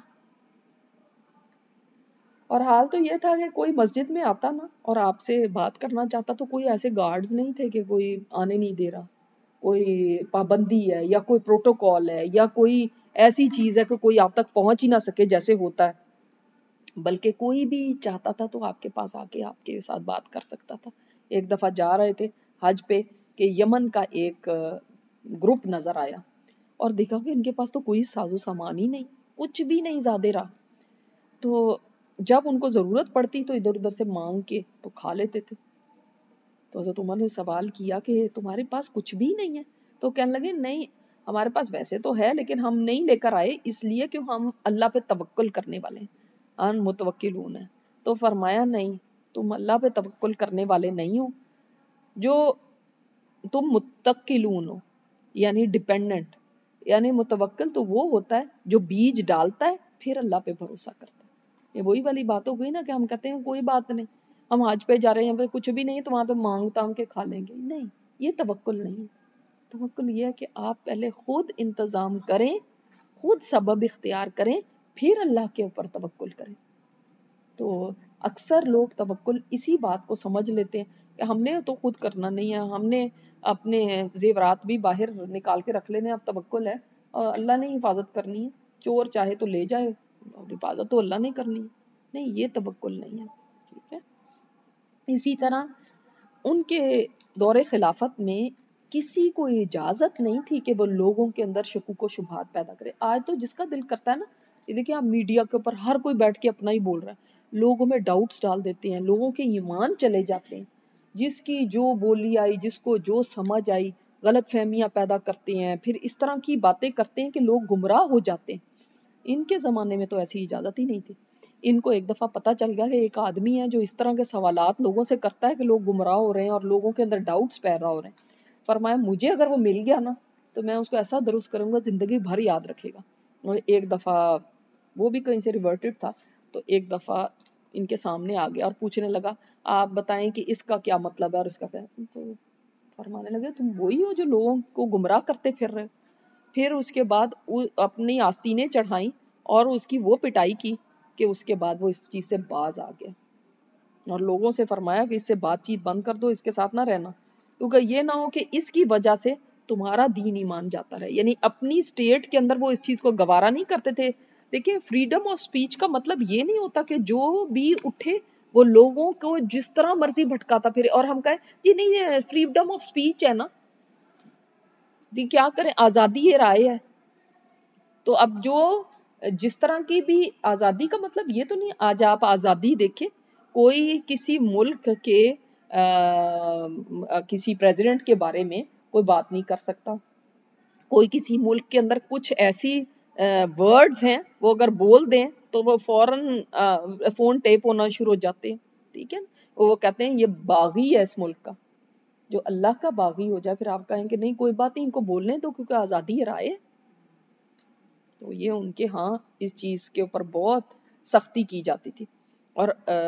اور حال تو یہ تھا کہ کوئی مسجد میں آتا نا اور آپ سے بات کرنا چاہتا تو کوئی ایسے گارڈز نہیں تھے کہ کوئی آنے نہیں دے رہا, کوئی پابندی ہے یا کوئی پروٹوکول ہے یا کوئی ایسی چیز ہے کہ کوئی آپ تک پہنچ ہی نہ سکے جیسے ہوتا ہے، بلکہ کوئی بھی چاہتا تھا تو آپ کے پاس آ کے آپ کے ساتھ بات کر سکتا تھا۔ ایک دفعہ جا رہے تھے حج پہ کہ یمن کا ایک گروپ نظر آیا اور دیکھا کہ ان کے پاس تو کوئی ساز و سامان ہی نہیں، کچھ بھی نہیں زیادہ رہا، تو جب ان کو ضرورت پڑتی تو ادھر ادھر سے مانگ کے تو کھا لیتے تھے۔ تو حضرت عمر نے سوال کیا کہ تمہارے پاس کچھ بھی نہیں ہے؟ تو کہنے لگے نہیں، ہمارے پاس ویسے تو ہے لیکن ہم نہیں لے کر آئے اس لیے کہ ہم اللہ پہ توکل کرنے والے ہیں، ان متوکلون ہیں۔ تو فرمایا نہیں، تم اللہ پہ توکل کرنے والے نہیں ہو، جو تم متقلون ہو، یعنی ڈیپینڈنٹ، یعنی متوکل تو وہ ہوتا ہے جو بیج ڈالتا ہے پھر اللہ پہ بھروسہ کرتا ہے۔ یہ وہی والی بات ہو گئی نا کہ ہم کہتے ہیں کوئی بات نہیں، ہم حج پہ جا رہے ہیں، کچھ بھی نہیں تو وہاں پہ مانگ تانگ کے کھا لیں گے، نہیں، یہ توکل نہیں ہے۔ توکل یہ ہے کہ آپ پہلے خود انتظام کریں، خود سبب اختیار کریں، پھر اللہ کے اوپر توکل کریں۔ تو اکثر لوگ توکل اسی بات کو سمجھ لیتے ہیں کہ ہم نے تو خود کرنا نہیں ہے، ہم نے اپنے زیورات بھی باہر نکال کے رکھ لینے، اب توکل ہے اور اللہ نے حفاظت کرنی ہے، چور چاہے تو لے جائے، حفاظت تو اللہ نے کرنی ہے۔ نہیں، یہ توکل نہیں ہے، ٹھیک ہے۔ اسی طرح ان کے دور خلافت میں کسی کو اجازت نہیں تھی کہ وہ لوگوں کے اندر شکوک و شبہات پیدا کرے۔ آج تو جس کا دل کرتا ہے نا، یہ دیکھیں آپ میڈیا کے اوپر ہر کوئی بیٹھ کے اپنا ہی بول رہا ہے، لوگوں میں ڈاؤٹس ڈال دیتے ہیں، لوگوں کے ایمان چلے جاتے ہیں، جس کی جو بولی آئی، جس کو جو سمجھ آئی، غلط فہمیاں پیدا کرتے ہیں، پھر اس طرح کی باتیں کرتے ہیں کہ لوگ گمراہ ہو جاتے ہیں۔ ان کے زمانے میں تو ایسی اجازت ہی نہیں تھی۔ ان کو ایک دفعہ پتہ چل گیا کہ ایک آدمی ہے جو اس طرح کے سوالات لوگوں سے کرتا ہے کہ لوگ گمراہ ہو رہے ہیں اور لوگوں کے اندر ڈاؤٹس پیدا ہو رہے ہیں۔ فرمایا مجھے اگر وہ مل گیا نا تو میں اس کو ایسا درست کروں گا زندگی بھر یاد رکھے گا۔ اور ایک دفعہ وہ بھی کہیں سے ریورٹڈ تھا، تو ایک دفعہ ان کے سامنے آ گیا اور پوچھنے لگا آپ بتائیں کہ اس کا کیا مطلب ہے اور اس کا کیا، تو فرمانے لگے تم وہی ہو جو لوگوں کو گمراہ کرتے پھر رہے۔ پھر اس کے بعد اپنی آستینیں چڑھائیں اور اس کی وہ پٹائی کی کہ اس کے بعد وہ اس چیز سے باز آ گیا اور لوگوں سے فرمایا کہ اس سے بات چیت بند کر دو، اس کے ساتھ نہ رہنا، کیونکہ یہ نہ ہو کہ اس کی وجہ سے تمہارا دین ایمان جاتا رہے۔ یعنی اپنی سٹیٹ کے اندر وہ اس چیز کو گوارا نہیں کرتے تھے۔ دیکھیں فریڈم آف سپیچ کا مطلب یہ نہیں ہوتا کہ جو بھی اٹھے وہ لوگوں کو جس طرح مرضی بھٹکاتا پھرے اور ہم کہیں جی نہیں یہ فریڈم آف سپیچ ہے نا، جی کیا کریں، آزادی یہ رائے ہے۔ تو اب جو جس طرح کی بھی آزادی کا مطلب یہ تو نہیں، آج آپ آزادی دیکھیں، کوئی کسی ملک کے کسی پریزیڈنٹ کے بارے میں کوئی بات نہیں کر سکتا، کوئی کسی ملک کے اندر کچھ ایسی ورڈز ہیں وہ اگر بول دیں تو وہ فوراً فون ٹیپ ہونا شروع ہو جاتے ہیں، ٹھیک ہے، وہ کہتے ہیں یہ باغی ہے اس ملک کا۔ جو اللہ کا باغی ہو جائے پھر آپ کہیں کہ نہیں کوئی بات نہیں ان کو بولنے تو، کیونکہ آزادی رائے ہے۔ تو یہ ان کے ہاں اس چیز کے اوپر بہت سختی کی جاتی تھی اور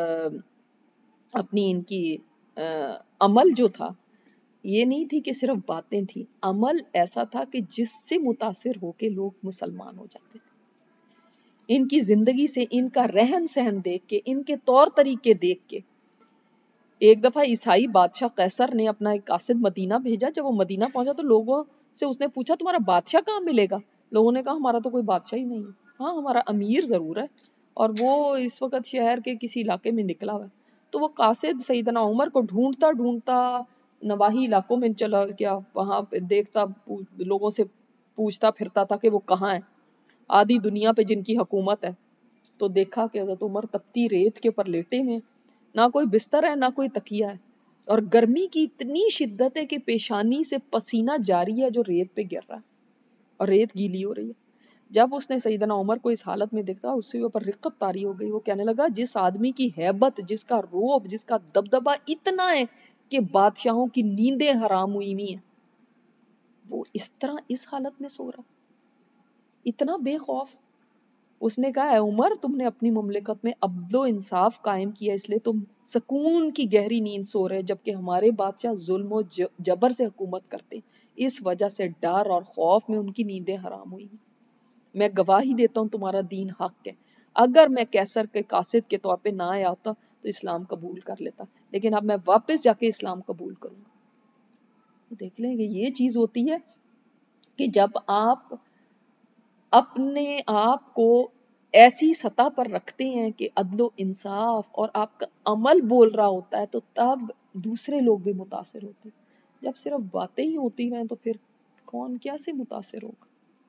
اپنی ان کی عمل جو تھا یہ نہیں تھی کہ صرف باتیں تھیں، عمل ایسا تھا کہ جس سے متاثر ہو کے لوگ مسلمان ہو جاتے تھے۔ ان کی زندگی سے، ان کا رہن سہن دیکھ کے، ان کے طور طریقے دیکھ کے، ایک دفعہ عیسائی بادشاہ قیصر نے اپنا ایک قاصد مدینہ بھیجا، جب وہ مدینہ پہنچا تو لوگوں سے اس نے پوچھا تمہارا بادشاہ کہاں ملے گا؟ لوگوں نے کہا ہمارا تو کوئی بادشاہ ہی نہیں ہے، ہاں ہمارا امیر ضرور ہے اور وہ اس وقت شہر کے کسی علاقے میں نکلا ہوا ہے۔ تو وہ قاصد سیدنا عمر کو ڈھونڈتا ڈھونڈتا نواحی علاقوں میں چلا گیا، وہاں پہ دیکھتا لوگوں سے پوچھتا پھرتا تھا کہ وہ کہاں ہے، آدھی دنیا پہ جن کی حکومت ہے۔ تو دیکھا کہ حضرت عمر تپتی ریت کے اوپر لیٹے ہوئے، نہ کوئی بستر ہے نہ کوئی تکیہ ہے، اور گرمی کی اتنی شدت ہے کہ پیشانی سے پسینہ جاری ہے جو ریت پہ گر رہا ہے اور ریت گیلی ہو رہی ہے۔ جب اس نے سیدنا عمر کو اس حالت میں دیکھا اس کے اوپر رقت طاری ہو گئی، وہ کہنے لگا جس آدمی کی ہیبت، جس کا روب، جس کا دبدبہ اتنا ہے کہ بادشاہوں کی نیندیں حرام ہوئی ہوئی ہیں، وہ اس طرح اس حالت میں سو رہا، اتنا بے خوف۔ اس نے کہا اے عمر تم نے اپنی مملکت میں عدل و انصاف قائم کیا اس لیے تم سکون کی گہری نیند سو رہے، جبکہ ہمارے بادشاہ ظلم و جبر سے حکومت کرتے، اس وجہ سے ڈر اور خوف میں ان کی نیندیں حرام ہوئی۔ میں گواہی دیتا ہوں تمہارا دین حق ہے، اگر میں قیصر کے قاصد کے طور پہ نہ آیا ہوتا تو اسلام قبول کر لیتا، لیکن اب میں واپس جا کے اسلام قبول کروں گا۔ تو دیکھ لیں کہ یہ چیز ہوتی ہے کہ جب آپ اپنے آپ کو ایسی سطح پر رکھتے ہیں کہ عدل و انصاف اور آپ کا عمل بول رہا ہوتا ہے، تو تب دوسرے لوگ بھی متاثر ہوتے ہیں. جب صرف باتیں ہی ہوتی رہیں تو پھر کون کیسے متاثر ہوگا؟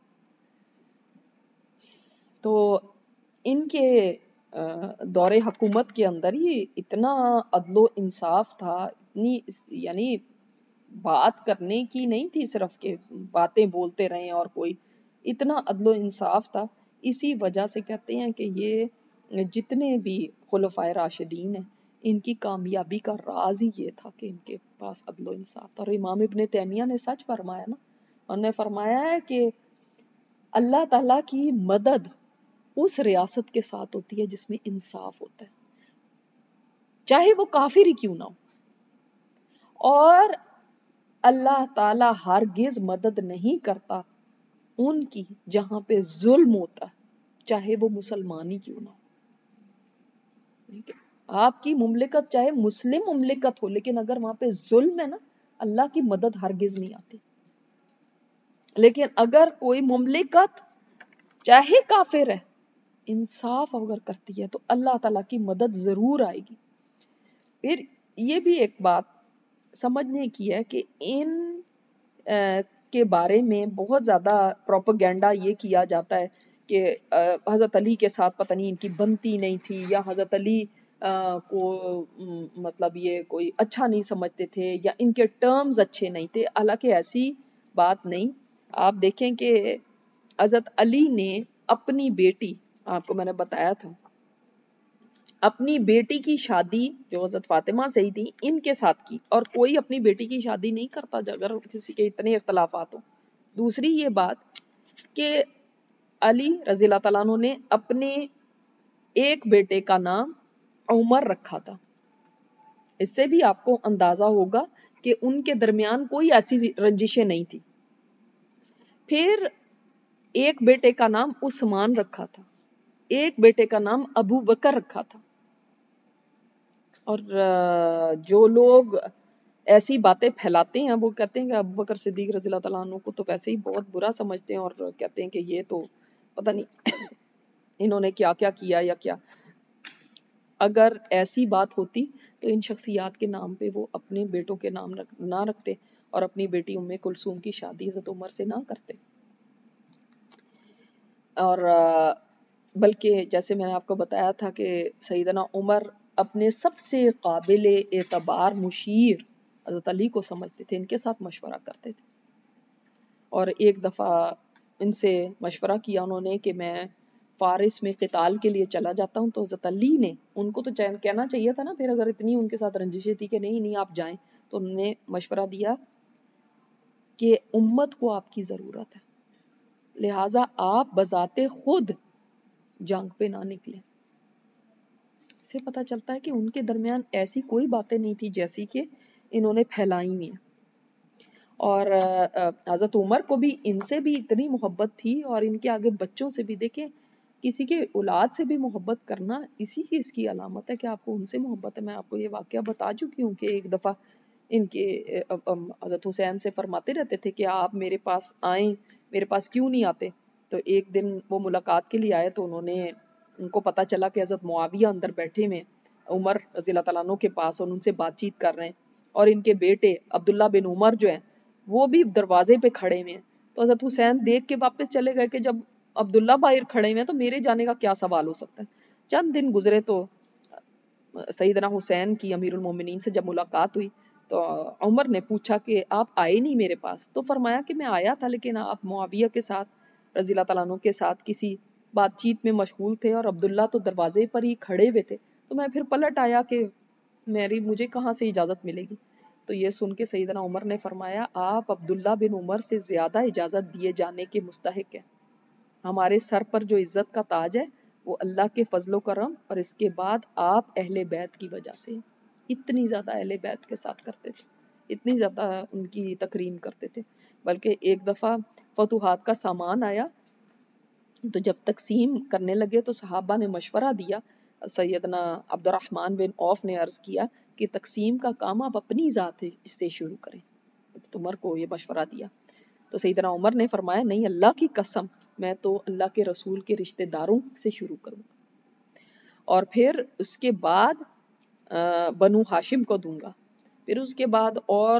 تو ان کے دور حکومت کے اندر ہی اتنا عدل و انصاف تھا، اتنی یعنی بات کرنے کی نہیں تھی صرف کہ باتیں بولتے رہیں، اور کوئی اتنا عدل و انصاف تھا. اسی وجہ سے کہتے ہیں کہ یہ جتنے بھی خلفائے راشدین ہیں ان کی کامیابی کا راز ہی یہ تھا کہ ان کے پاس عدل و انصاف تھا. اور امام ابن تیمیہ نے سچ فرمایا نا، انہوں نے فرمایا ہے کہ اللہ تعالیٰ کی مدد اس ریاست کے ساتھ ہوتی ہے جس میں انصاف ہوتا ہے، چاہے وہ کافر ہی کیوں نہ ہو. اور اللہ تعالیٰ ہرگز مدد نہیں کرتا ان کی جہاں پہ ظلم ہوتا ہے، چاہے وہ مسلمان ہی کیوں نہ ہو. آپ کی مملکت چاہے مسلم مملکت ہو، لیکن اگر وہاں پہ ظلم ہے نا، اللہ کی مدد ہرگز نہیں آتی. لیکن اگر کوئی مملکت چاہے کافر ہے انصاف اگر کرتی ہے تو اللہ تعالیٰ کی مدد ضرور آئے گی. پھر یہ بھی ایک بات سمجھنے کی ہے کہ ان کے بارے میں بہت زیادہ پروپیگنڈا یہ کیا جاتا ہے کہ حضرت علی کے ساتھ پتہ نہیں ان کی بنتی نہیں تھی، یا حضرت علی کو مطلب یہ کوئی اچھا نہیں سمجھتے تھے، یا ان کے ٹرمز اچھے نہیں تھے. حالانکہ ایسی بات نہیں. آپ دیکھیں کہ حضرت علی نے اپنی بیٹی، آپ کو میں نے بتایا تھا، اپنی بیٹی کی شادی جو حضرت فاطمہ سے ہی تھی ان کے ساتھ کی، اور کوئی اپنی بیٹی کی شادی نہیں کرتا اگر کسی کے اتنے اختلافات ہوں. دوسری یہ بات کہ علی رضی اللہ تعالیٰ عنہ نے اپنے ایک بیٹے کا نام عمر رکھا تھا. اس سے بھی آپ کو اندازہ ہوگا کہ ان کے درمیان کوئی ایسی رنجشیں نہیں تھی. پھر ایک بیٹے کا نام عثمان رکھا تھا، ایک بیٹے کا نام ابو بکر رکھا تھا. اور جو لوگ ایسی باتیں پھیلاتے ہیں وہ کہتے ہیں کہ ابو بکر صدیق رضی اللہ تعالیٰ عنہ کو تو ویسے ہی بہت برا سمجھتے ہیں، اور کہتے ہیں کہ یہ تو پتہ نہیں انہوں نے کیا کیا کیا یا کیا. اگر ایسی بات ہوتی تو ان شخصیات کے نام پہ وہ اپنے بیٹوں کے نام نہ رکھتے اور اپنی بیٹی ام کلثوم کی شادی حضرت عمر سے نہ کرتے. اور بلکہ جیسے میں نے آپ کو بتایا تھا کہ سیدنا عمر اپنے سب سے قابل اعتبار مشیر حضرت علی کو سمجھتے تھے، ان کے ساتھ مشورہ کرتے تھے. اور ایک دفعہ ان سے مشورہ کیا انہوں نے کہ میں فارس میں قتال کے لیے چلا جاتا ہوں، تو حضرت علی نے ان کو تو کہنا چاہیے تھا نا، پھر اگر اتنی ان کے ساتھ رنجشیں تھی کہ نہیں نہیں آپ جائیں، تو انہوں نے مشورہ دیا کہ امت کو آپ کی ضرورت ہے، لہٰذا آپ بذات خود جنگ پہ نہ نکلیں. اس سے پتہ چلتا ہے کہ ان کے درمیان ایسی کوئی باتیں نہیں تھی جیسی کہ انہوں نے پھیلائی ہوئی ہیں. اور حضرت عمر کو بھی ان سے بھی اتنی محبت تھی، اور ان کے آگے بچوں سے بھی. دیکھیں کسی کے اولاد سے بھی محبت کرنا اسی چیز کی علامت ہے کہ آپ کو ان سے محبت ہے. میں آپ کو یہ واقعہ بتا چکی ہوں کہ ایک دفعہ ان کے حضرت حسین سے فرماتے رہتے تھے کہ آپ میرے پاس آئیں، میرے پاس کیوں نہیں آتے. تو ایک دن وہ ملاقات کے لیے آئے تو انہوں نے ان کو پتہ چلا کہ حضرت معاویہ اندر بیٹھے میں عمر رضی اللہ تعالیٰ عنہ کے پاس، اور ان سے بات چیت کر رہے ہیں، اور ان کے بیٹے عبداللہ بن عمر جو ہیں وہ بھی دروازے پہ کھڑے ہوئے ہیں. تو حضرت حسین دیکھ کے واپس چلے گئے کہ جب عبداللہ باہر کھڑے ہوئے ہیں تو میرے جانے کا کیا سوال ہو سکتا ہے. چند دن گزرے تو سیدنا حسین کی امیر المومنین سے جب ملاقات ہوئی تو عمر نے پوچھا کہ آپ آئے نہیں میرے پاس. تو فرمایا کہ میں آیا تھا لیکن آپ معاویہ کے ساتھ رضی اللہ تعالیٰ عنہ کے ساتھ کسی بات چیت میں مشغول تھے، اور عبداللہ تو دروازے پر ہی کھڑے ہوئے تھے، تو میں پھر پلٹ آیا کہ میری مجھے کہاں سے اجازت ملے گی. تو یہ سن کے سیدنا عمر نے فرمایا آپ عبداللہ بن عمر سے زیادہ اجازت دیے جانے کے مستحق ہیں. ہمارے سر پر جو عزت کا تاج ہے وہ اللہ کے فضل و کرم اور اس کے بعد آپ اہل بیت کی وجہ سے. اتنی زیادہ اہل بیت کے ساتھ کرتے تھے، اتنی زیادہ ان کی تکریم کرتے تھے. بلکہ ایک دفعہ فتوحات کا سامان آیا تو جب تقسیم کرنے لگے تو صحابہ نے مشورہ دیا. سیدنا عبد الرحمن بن عوف نے عرض کیا کہ تقسیم کا کام آپ اپنی ذات سے شروع کریں. عمر کو یہ مشورہ دیا. تو سیدنا عمر نے فرمایا نہیں اللہ کی قسم میں تو اللہ کے رسول کے رشتہ داروں سے شروع کروں گا اور پھر اس کے بعد بنو ہاشم کو دوں گا, پھر اس کے بعد اور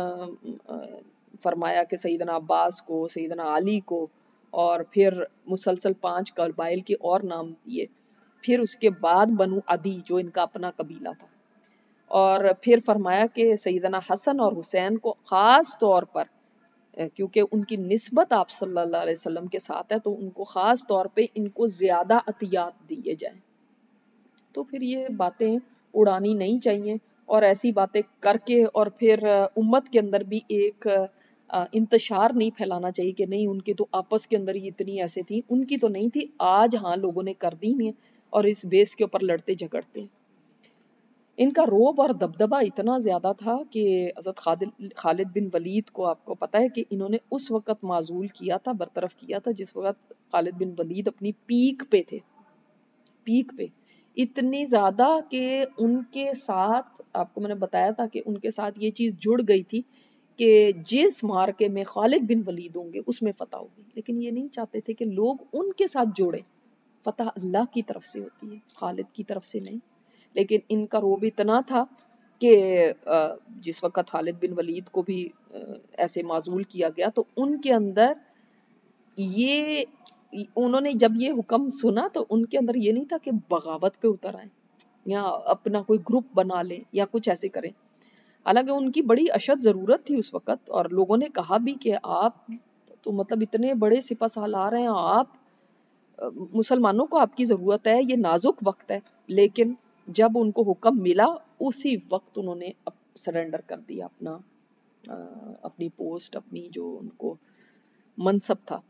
فرمایا کہ سیدنا عباس کو, سیدنا علی کو, اور پھر مسلسل پانچ قبائل کے اور نام دیے, پھر اس کے بعد بنو عدی جو ان کا اپنا قبیلہ تھا, اور پھر فرمایا کہ سیدنا حسن اور حسین کو خاص طور پر کیونکہ ان کی نسبت آپ صلی اللہ علیہ وسلم کے ساتھ ہے تو ان کو خاص طور پہ ان کو زیادہ عطیات دیے جائیں. تو پھر یہ باتیں اڑانی نہیں چاہیے اور ایسی باتیں کر کے اور پھر امت کے اندر بھی ایک انتشار نہیں پھیلانا چاہیے کہ نہیں ان کی تو آپس کے اندر ہی اتنی ایسے تھی, ان کی تو نہیں تھی, آج ہاں لوگوں نے کر دی ہیں اور اس بیس کے اوپر لڑتے جھگڑتے. ان کا روب اور دبدبہ اتنا زیادہ تھا کہ حضرت خالد بن ولید کو آپ کو پتہ ہے کہ انہوں نے اس وقت معزول کیا تھا, برطرف کیا تھا جس وقت خالد بن ولید اپنی پیک پہ تھے, پیک پہ اتنی زیادہ کہ ان کے ساتھ آپ کو میں نے بتایا تھا کہ ان کے ساتھ یہ چیز جڑ گئی تھی کہ جس مارکے میں خالد بن ولید ہوں گے اس میں فتح ہوگی, لیکن یہ نہیں چاہتے تھے کہ لوگ ان کے ساتھ جوڑے. فتح اللہ کی طرف سے ہوتی ہے, خالد کی طرف سے نہیں. لیکن ان کا روب اتنا تھا کہ جس وقت خالد بن ولید کو بھی ایسے معزول کیا گیا تو ان کے اندر یہ انہوں نے جب یہ حکم سنا تو ان کے اندر یہ نہیں تھا کہ بغاوت پہ اتر آئیں یا اپنا کوئی گروپ بنا لیں یا کچھ ایسے کریں. حالانکہ ان کی بڑی اشد ضرورت تھی اس وقت, اور لوگوں نے کہا بھی کہ آپ تو مطلب اتنے بڑے سپہ سالار ہیں, آپ مسلمانوں کو آپ کی ضرورت ہے, یہ نازک وقت ہے. لیکن جب ان کو حکم ملا اسی وقت انہوں نے سرنڈر کر دیا اپنا اپنی پوسٹ, اپنی جو ان کو منصب تھا.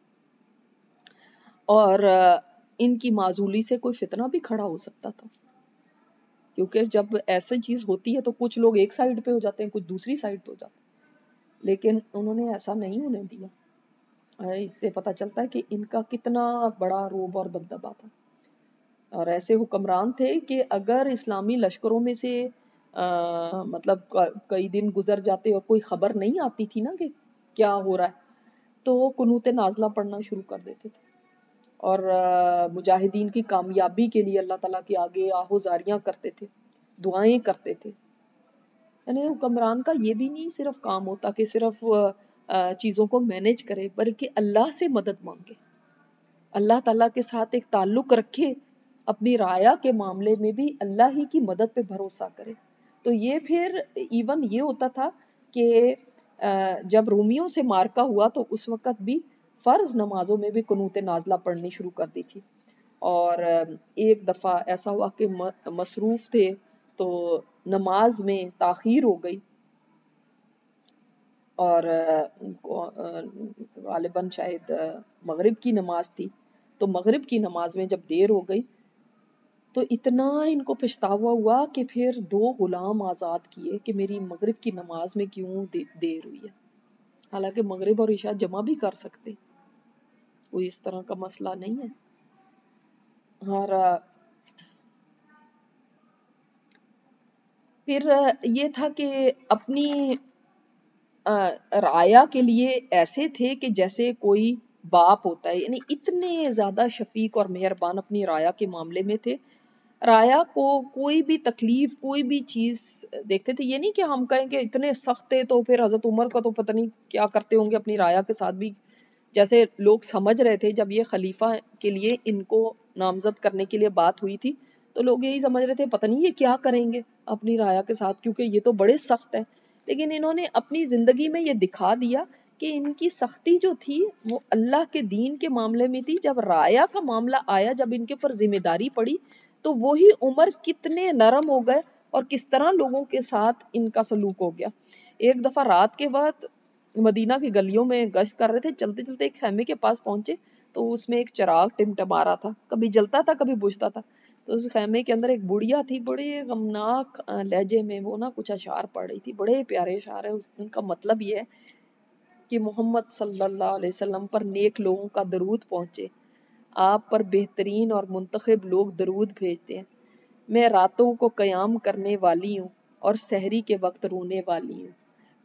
اور ان کی معزولی سے کوئی فتنہ بھی کھڑا ہو سکتا تھا, کیونکہ جب ایسی چیز ہوتی ہے تو کچھ لوگ ایک سائیڈ پہ ہو جاتے ہیں, کچھ دوسری سائیڈ پہ ہو جاتے ہیں, لیکن انہوں نے ایسا نہیں ہونے دیا. اس سے پتہ چلتا ہے کہ ان کا کتنا بڑا روب اور دبدبہ تھا, اور ایسے حکمران تھے کہ اگر اسلامی لشکروں میں سے آ, مطلب کئی دن گزر جاتے اور کوئی خبر نہیں آتی تھی نا کہ کیا ہو رہا ہے, تو قنوت نازلہ پڑھنا شروع کر دیتے تھے اور مجاہدین کی کامیابی کے لیے اللہ تعالیٰ کے آگے آہوزاریاں کرتے تھے, دعائیں کرتے تھے. یعنی حکمران کا یہ بھی نہیں صرف کام ہوتا کہ صرف چیزوں کو مینج کرے, بلکہ اللہ سے مدد مانگے, اللہ تعالیٰ کے ساتھ ایک تعلق رکھے, اپنی رعایا کے معاملے میں بھی اللہ ہی کی مدد پہ بھروسہ کرے. تو یہ پھر ایون یہ ہوتا تھا کہ جب رومیوں سے مارکا ہوا تو اس وقت بھی فرض نمازوں میں بھی قنوت نازلہ پڑھنی شروع کر دی تھی. اور ایک دفعہ ایسا ہوا کہ مصروف تھے تو نماز میں تاخیر ہو گئی, اور غالباً شاید مغرب کی نماز تھی, تو مغرب کی نماز میں جب دیر ہو گئی تو اتنا ان کو پچھتاوا ہوا کہ پھر دو غلام آزاد کیے کہ میری مغرب کی نماز میں کیوں دیر ہوئی ہے, حالانکہ مغرب اور عشاء جمع بھی کر سکتے, کوئی اس طرح کا مسئلہ نہیں ہے. اور پھر یہ تھا کہ اپنی رعایا کے لیے ایسے تھے کہ جیسے کوئی باپ ہوتا ہے, یعنی اتنے زیادہ شفیق اور مہربان اپنی رعایا کے معاملے میں تھے. رعایا کو کوئی بھی تکلیف کوئی بھی چیز دیکھتے تھے, یہ نہیں کہ ہم کہیں کہ اتنے سخت تھے تو پھر حضرت عمر کا تو پتہ نہیں کیا کرتے ہوں گے اپنی رعایا کے ساتھ بھی, جیسے لوگ سمجھ رہے تھے جب یہ خلیفہ کے لیے ان کو نامزد کرنے کے لیے بات ہوئی تھی تو لوگ یہی سمجھ رہے تھے پتہ نہیں یہ کیا کریں گے اپنی رعایا کے ساتھ, کیونکہ یہ تو بڑے سخت ہیں. لیکن انہوں نے اپنی زندگی میں یہ دکھا دیا کہ ان کی سختی جو تھی وہ اللہ کے دین کے معاملے میں تھی. جب رعایا کا معاملہ آیا, جب ان کے اوپر ذمہ داری پڑی تو وہی عمر کتنے نرم ہو گئے اور کس طرح لوگوں کے ساتھ ان کا سلوک ہو گیا. ایک دفعہ رات کے وقت مدینہ کی گلیوں میں گشت کر رہے تھے, چلتے چلتے ایک خیمے کے پاس پہنچے تو اس میں ایک چراغ ٹمٹما رہا تھا, کبھی جلتا تھا کبھی بجھتا تھا. تو اس خیمے کے اندر ایک بڑھیا تھی, بڑے غمناک لہجے میں وہ نا کچھ اشعار پڑھ رہی تھی, بڑے پیارے اشعار ہیں. ان کا مطلب یہ ہے کہ محمد صلی اللہ علیہ وسلم پر نیک لوگوں کا درود پہنچے, آپ پر بہترین اور منتخب لوگ درود بھیجتے ہیں. میں راتوں کو قیام کرنے والی ہوں اور سحری کے وقت رونے والی ہوں,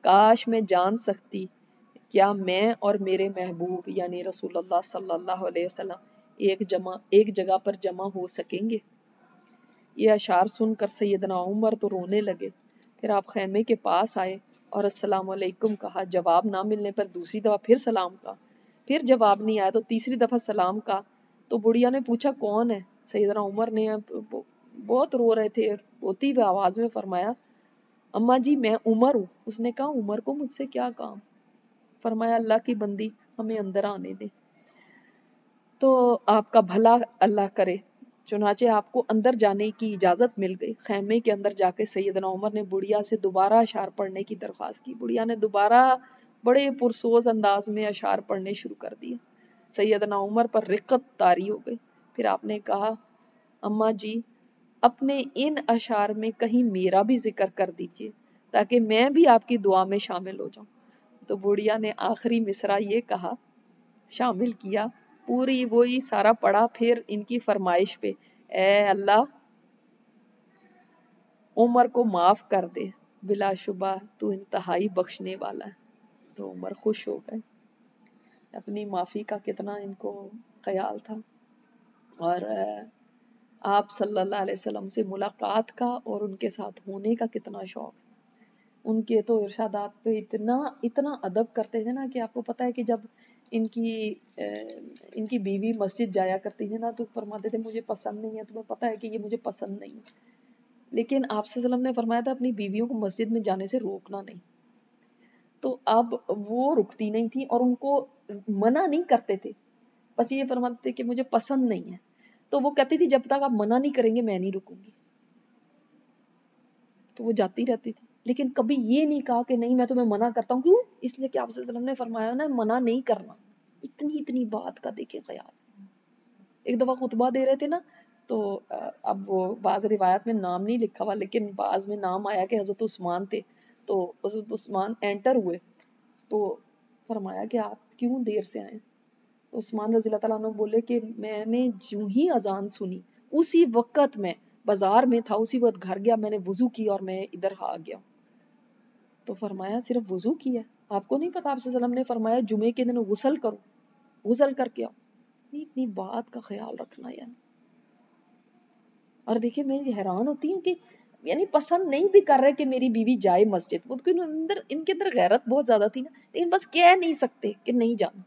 کاش میں جان سکتی کیا میں اور میرے محبوب یعنی رسول اللہ صلی اللہ علیہ وسلم ایک جمع ایک جگہ پر جمع ہو سکیں گے۔ یہ اشعار سن کر سیدنا عمر تو رونے لگے۔ پھر آپ خیمے کے پاس آئے اور السلام علیکم کہا۔ جواب نہ ملنے پر دوسری دفعہ پھر سلام کہا۔ پھر جواب نہیں آیا تو تیسری دفعہ سلام کہا تو بڑھیا نے پوچھا کون ہے؟ سیدنا عمر نے بہت رو رہے تھے، روتی ہوئی آواز میں فرمایا اماں جی میں عمر ہوں۔ اس نے کہا عمر کو مجھ سے کیا کام؟ فرمایا اللہ کی بندی ہمیں اندر آنے دے تو آپ کا بھلا اللہ کرے۔ چنانچہ آپ کو اندر جانے کی اجازت مل گئی۔ خیمے کے اندر جا کے سیدنا عمر نے بڑھیا سے دوبارہ اشعار پڑھنے کی درخواست کی۔ بڑھیا نے دوبارہ بڑے پرسوز انداز میں اشعار پڑھنے شروع کر دیے۔ سیدنا عمر پر رقت طاری ہو گئی۔ پھر آپ نے کہا اماں جی اپنے ان اشعار میں کہیں میرا بھی ذکر کر دیجئے تاکہ میں بھی آپ کی دعا میں شامل ہو جاؤں۔ تو بڑھیا نے آخری مصرع یہ کہا، شامل کیا، پوری وہی سارا پڑھا۔ پھر ان کی فرمائش پہ اے اللہ عمر کو معاف کر دے، بلا شبہ تو انتہائی بخشنے والا ہے۔ تو عمر خوش ہو گئے۔ اپنی معافی کا کتنا ان کو خیال تھا اور آپ صلی اللہ علیہ وسلم سے ملاقات کا اور ان کے ساتھ ہونے کا کتنا شوق۔ ان کے تو ارشادات پہ اتنا اتنا ادب کرتے تھے نا کہ آپ کو پتہ ہے کہ جب ان کی ان کی بیوی مسجد جایا کرتی تھی نا تو فرماتے تھے مجھے پسند نہیں ہے، تمہیں پتہ ہے کہ یہ مجھے پسند نہیں ہے، لیکن آپ صلی اللہ علیہ وسلم نے فرمایا تھا اپنی بیویوں کو مسجد میں جانے سے روکنا نہیں۔ تو اب وہ رکتی نہیں تھی اور ان کو منع نہیں کرتے تھے، بس یہ فرماتے تھے کہ مجھے پسند نہیں ہے، تو وہ کہتی تھی جب تک آپ منع نہیں کریں گے میں نہیں رکوں گی، تو وہ جاتی رہتی تھی۔ لیکن کبھی یہ نہیں کہا کہ نہیں میں تمہیں منع کرتا ہوں، کیوں؟ اس لیے کہ آپ صلی اللہ علیہ وسلم نے فرمایا نا منع نہیں کرنا۔ اتنی اتنی بات کا دیکھیں خیال۔ ایک دفعہ خطبہ دے رہے تھے نا تو اب وہ بعض روایت میں نام نہیں لکھا ہوا لیکن بعض میں نام آیا کہ حضرت عثمان تھے، تو حضرت عثمان انٹر ہوئے تو فرمایا کہ آپ کیوں دیر سے آئے؟ عثمان رضی اللہ تعالیٰ عنہ بولے کہ میں نے جو ہی اذان سنی اسی وقت میں بازار میں تھا، اسی وقت گھر گیا، میں نے وضو کی اور میں ادھر آ گیا۔ تو فرمایا صرف وضو کیا؟ آپ کو نہیں پتا آپ صلی اللہ علیہ وسلم نے فرمایا جمعے کے دن غسل کرو، غسل کر کے آؤ۔ اتنی بات کا خیال رکھنا یعنی۔ اور دیکھیں میں حیران ہوتی ہوں کہ یعنی پسند نہیں بھی کر رہے کہ میری بیوی جائے مسجد، وہ اندر ان کے اندر غیرت بہت زیادہ تھی نا، لیکن بس کہہ نہیں سکتے کہ نہیں جانا۔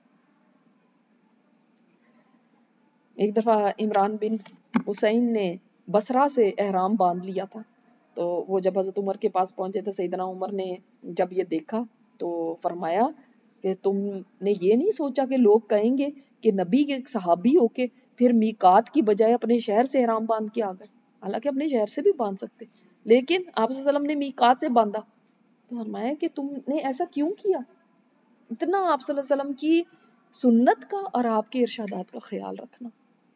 ایک دفعہ عمران بن حسین نے بصرہ سے احرام باندھ لیا تھا، تو وہ جب حضرت عمر کے پاس پہنچے تھے سیدنا عمر نے جب یہ دیکھا تو فرمایا کہ تم نے یہ نہیں سوچا کہ لوگ کہیں گے کہ نبی کے صحابی ہو کے پھر میقات کی بجائے اپنے شہر سے احرام باندھ کے آ گئے، حالانکہ اپنے شہر سے بھی باندھ سکتے، لیکن آپ صلی اللہ علیہ وسلم نے میقات سے باندھا۔ تو فرمایا کہ تم نے ایسا کیوں کیا؟ اتنا آپ صلی اللہ علیہ وسلم کی سنت کا اور آپ کے ارشادات کا خیال رکھنا،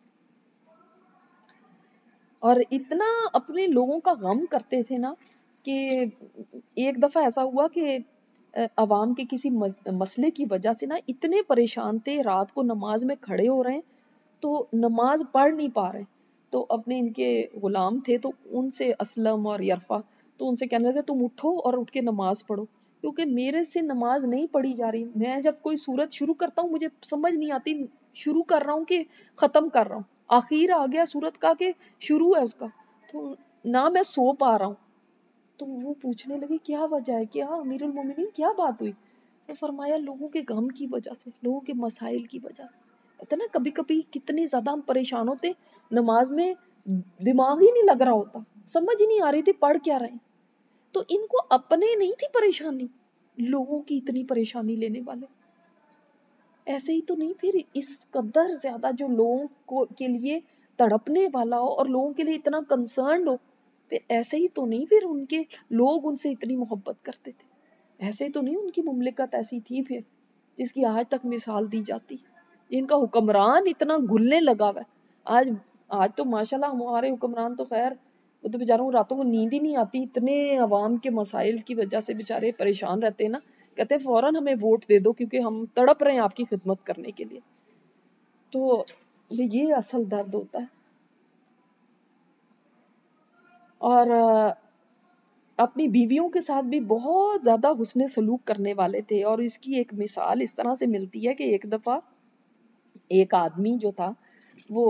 اور اتنا اپنے لوگوں کا غم کرتے تھے نا کہ ایک دفعہ ایسا ہوا کہ عوام کے کسی مسئلے کی وجہ سے نا اتنے پریشان تھے، رات کو نماز میں کھڑے ہو رہے ہیں تو نماز پڑھ نہیں پا رہے، تو اپنے ان کے غلام تھے تو ان سے اسلم اور یرفع تو ان سے کہنے لگے تم اٹھو اور اٹھ کے نماز پڑھو، کیونکہ میرے سے نماز نہیں پڑھی جا رہی، میں جب کوئی سورت شروع کرتا ہوں مجھے سمجھ نہیں آتی شروع کر رہا ہوں کہ ختم کر رہا ہوں، آخر آ گیا سورت کا کہ شروع ہے اس کا، تو نہ میں سو پا رہا ہوں۔ تو وہ پوچھنے لگے کیا وجہ ہے، کیا امیر المومنین کیا بات ہوئی؟ تو فرمایا لوگوں کے غم کی وجہ سے، لوگوں کے مسائل کی وجہ سے۔ کہتے نا کبھی کبھی کتنے زیادہ ہم پریشان ہوتے، نماز میں دماغ ہی نہیں لگ رہا ہوتا، سمجھ ہی نہیں آ رہی تھی پڑھ کیا رہے ہیں، تو ان کو اپنے نہیں تھی پریشانی، لوگوں کی اتنی پریشانی لینے والے۔ ایسے ہی تو نہیں پھر اس قدر زیادہ جو لوگوں کو کے لیے تڑپنے والا ہو اور لوگوں کے لیے اتنا کنسرنڈ ہو، پھر ایسے ہی تو نہیں پھر ان کے لوگ ان سے اتنی محبت کرتے تھے، ایسے تو نہیں ان کی مملکت ایسی تھی پھر جس کی آج تک مثال دی جاتی، جن کا حکمران اتنا گھلنے لگا ہوا ہے۔ آج آج تو ماشاءاللہ ہمارے حکمران تو خیر وہ تو بیچاروں کو راتوں کو نیند ہی نہیں آتی، اتنے عوام کے مسائل کی وجہ سے بیچارے پریشان رہتے ہیں نا، کہتے ہیں فوراً ہمیں ووٹ دے دو کیونکہ ہم تڑپ رہے ہیں آپ کی خدمت کرنے کے لیے۔ تو یہ اصل درد ہوتا ہے۔ اور اپنی بیویوں کے ساتھ بھی بہت زیادہ حسن سلوک کرنے والے تھے. اور اس کی ایک مثال اس طرح سے ملتی ہے کہ ایک دفعہ ایک آدمی جو تھا وہ